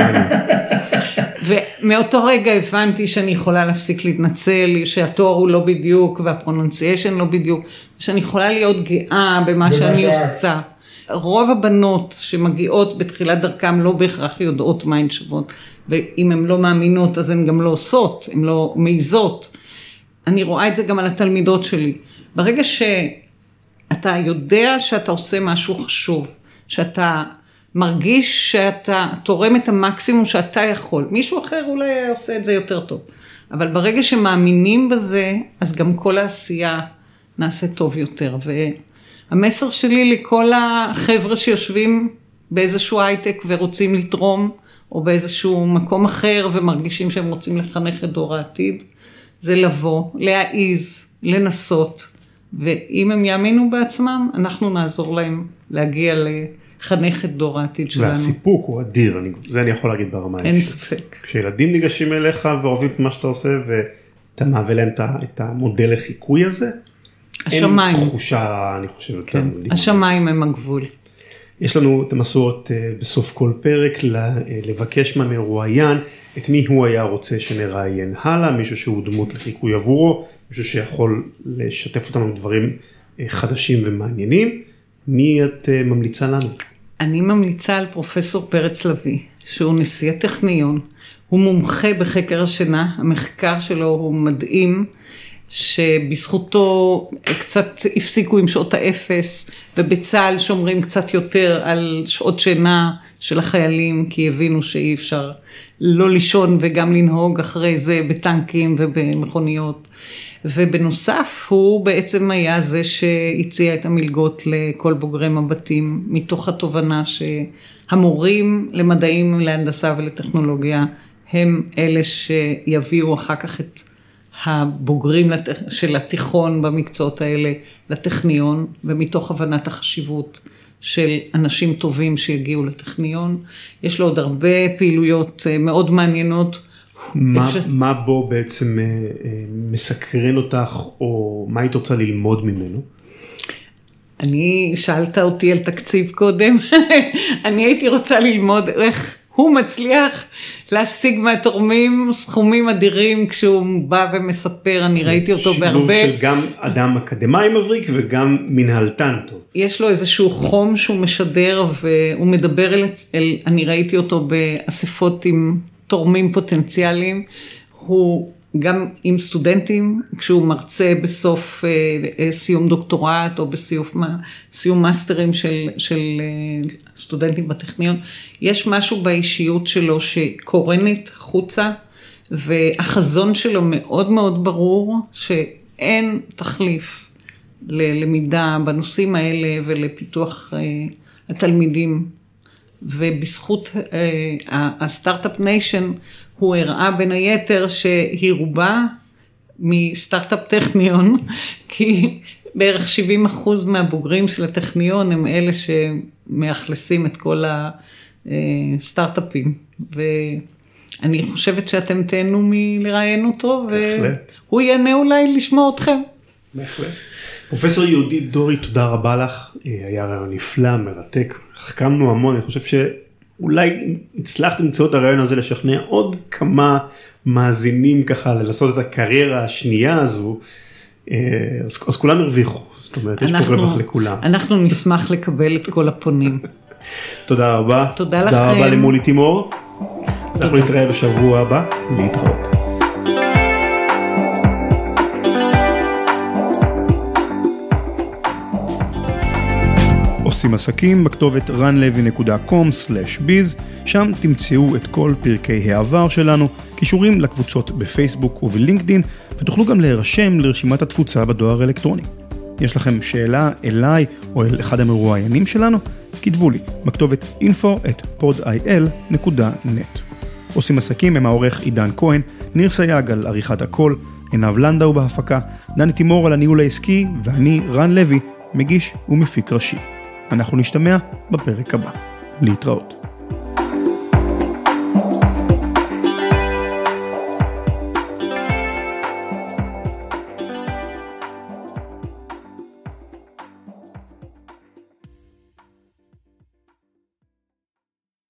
ומאותו רגע הבנתי שאני יכולה להפסיק להתנצל, שהתואר הוא לא בדיוק, והפרוננסיישן לא בדיוק, שאני יכולה להיות גאה במה שאני עושה. רוב הבנות שמגיעות בתחילת דרכם לא בהכרח יודעות מה הן שוות, ואם הן לא מאמינות אז הן גם לא עושות, הן לא מעיזות. אני רואה את זה גם על התלמידות שלי. ברגע שאתה יודע שאתה עושה משהו חשוב, שאתה מרגיש שאתה תורם את המקסימום שאתה יכול, מישהו אחר אולי עושה את זה יותר טוב, אבל ברגע שמאמינים בזה, אז גם כל העשייה נעשה טוב יותר, והמסר שלי לכל החבר'ה שיושבים באיזשהו הייטק ורוצים לתרום, או באיזשהו מקום אחר ומרגישים שהם רוצים לחנך את דור העתיד, זה לבוא, להעיז, לנסות, ואם הם יאמינו בעצמם, אנחנו נעזור להם להגיע לחנך את דור העתיד שלנו. והסיפוק הוא אדיר, אני, זה אני יכול להגיד ברמה אין אישית. ספק. כשילדים ניגשים אליך ואוהבים את מה שאתה עושה, ואתה מהווה להם את המודל לחיקוי הזה, השמיים. אין תחושה, אני חושב, כן, השמיים הם הגבול. יש לנו את המסורת בסוף כל פרק, לבקש מהמרואיין את מי הוא היה רוצה שנראיין הלאה, מישהו שהוא דמות לחיקוי עבורו, מישהו שיכול לשתף אותנו דברים חדשים ומעניינים. מי את ממליצה לנו? אני ממליצה על פרופסור פרץ לוי, שהוא נשיא הטכניון. הוא מומחה בחקר השינה, המחקר שלו הוא מדהים, שבזכותו קצת הפסיקו עם שעות האפס, ובצה"ל שומרים קצת יותר על שעות שינה של החיילים, כי הבינו שאי אפשר לא לישון וגם לנהוג אחרי זה בטנקים ובמכוניות. ובנוסף הוא בעצם היה זה שהציע את המלגות לכל בוגרי מבטים, מתוך התובנה שהמורים למדעים, להנדסה ולטכנולוגיה, הם אלה שיביאו אחר כך את הבוגרים של התיכון במקצועות האלה לטכניון, ומתוך הבנת החשיבות של אנשים טובים שיגיעו לטכניון. יש לו עוד הרבה פעילויות מאוד מעניינות. מה, מה בו בעצם מסקרן אותך, או מה היית רוצה ללמוד ממנו? אני, שאלת אותי על תקציב קודם, אני הייתי רוצה ללמוד איך הוא מצליח להשיג מהתורמים סכומים אדירים כשהוא בא ומספר, אני ראיתי אותו בהרבה. שילוב של גם אדם אקדמאי מבריק וגם מנהלתן טוב. יש לו איזשהו חום שהוא משדר והוא מדבר אל, אל אני ראיתי אותו באספות עם תורמים פוטנציאליים, הוא גם עם סטודנטים, כשהוא מרצה בסוף אה, סיום דוקטורט או בסיום סיום מאסטרים של, של אה, סטודנטים בטכניון, יש משהו באישיות שלו שקורנת חוצה, והחזון שלו מאוד מאוד ברור, שאין תחליף ללמידה בנושאים האלה ולפיתוח אה, התלמידים, ובזכות אה, הסטארט-אפ ניישן, הוא הראה בין היתר שהיא רובה מסטארט-אפ טכניון, כי בערך שבעים אחוז מהבוגרים של הטכניון הם אלה שמאכלסים את כל הסטארט-אפים. ואני חושבת שאתם תהנו מלראיין אותו, והוא ייהנה אולי לשמוע אתכם. בהחלט. פרופסור יהודית דורי, תודה רבה לך. היה רעיון נפלא, מרתק. החכמנו המון, אני חושב ש... אולי הצלחת למצוא את הרעיון הזה לשכנע עוד כמה מאזינים ככה, לנסות את הקריירה השנייה הזו, אז, אז כולם הרוויחו, זאת אומרת, יש פה רווח לכולם. אנחנו נשמח לקבל את כל הפונים. תודה רבה. תודה לכם. תודה רבה למולי תימור. אנחנו נתראה בשבוע הבא, להתראות. עושים עסקים בכתובת רן לוי נקודה קום סלש ביז, שם תמצאו את כל פרקי העבר שלנו, קישורים לקבוצות בפייסבוק ובלינקדין, ותוכלו גם להירשם לרשימת התפוצה בדואר אלקטרוני. יש לכם שאלה אליי או אל אחד המרואיינים שלנו? כתבו לי בכתובת info at podil נקודה net. עושים עסקים הם העורך עידן כהן, ניר סייג על עריכת הקול, עינב לנדאו בהפקה, דני תימור על הניהול העסקי, ואני רן לוי, מגיש ומפיק ראשי. אנחנו נשתמע בפרק הבא. להתראות.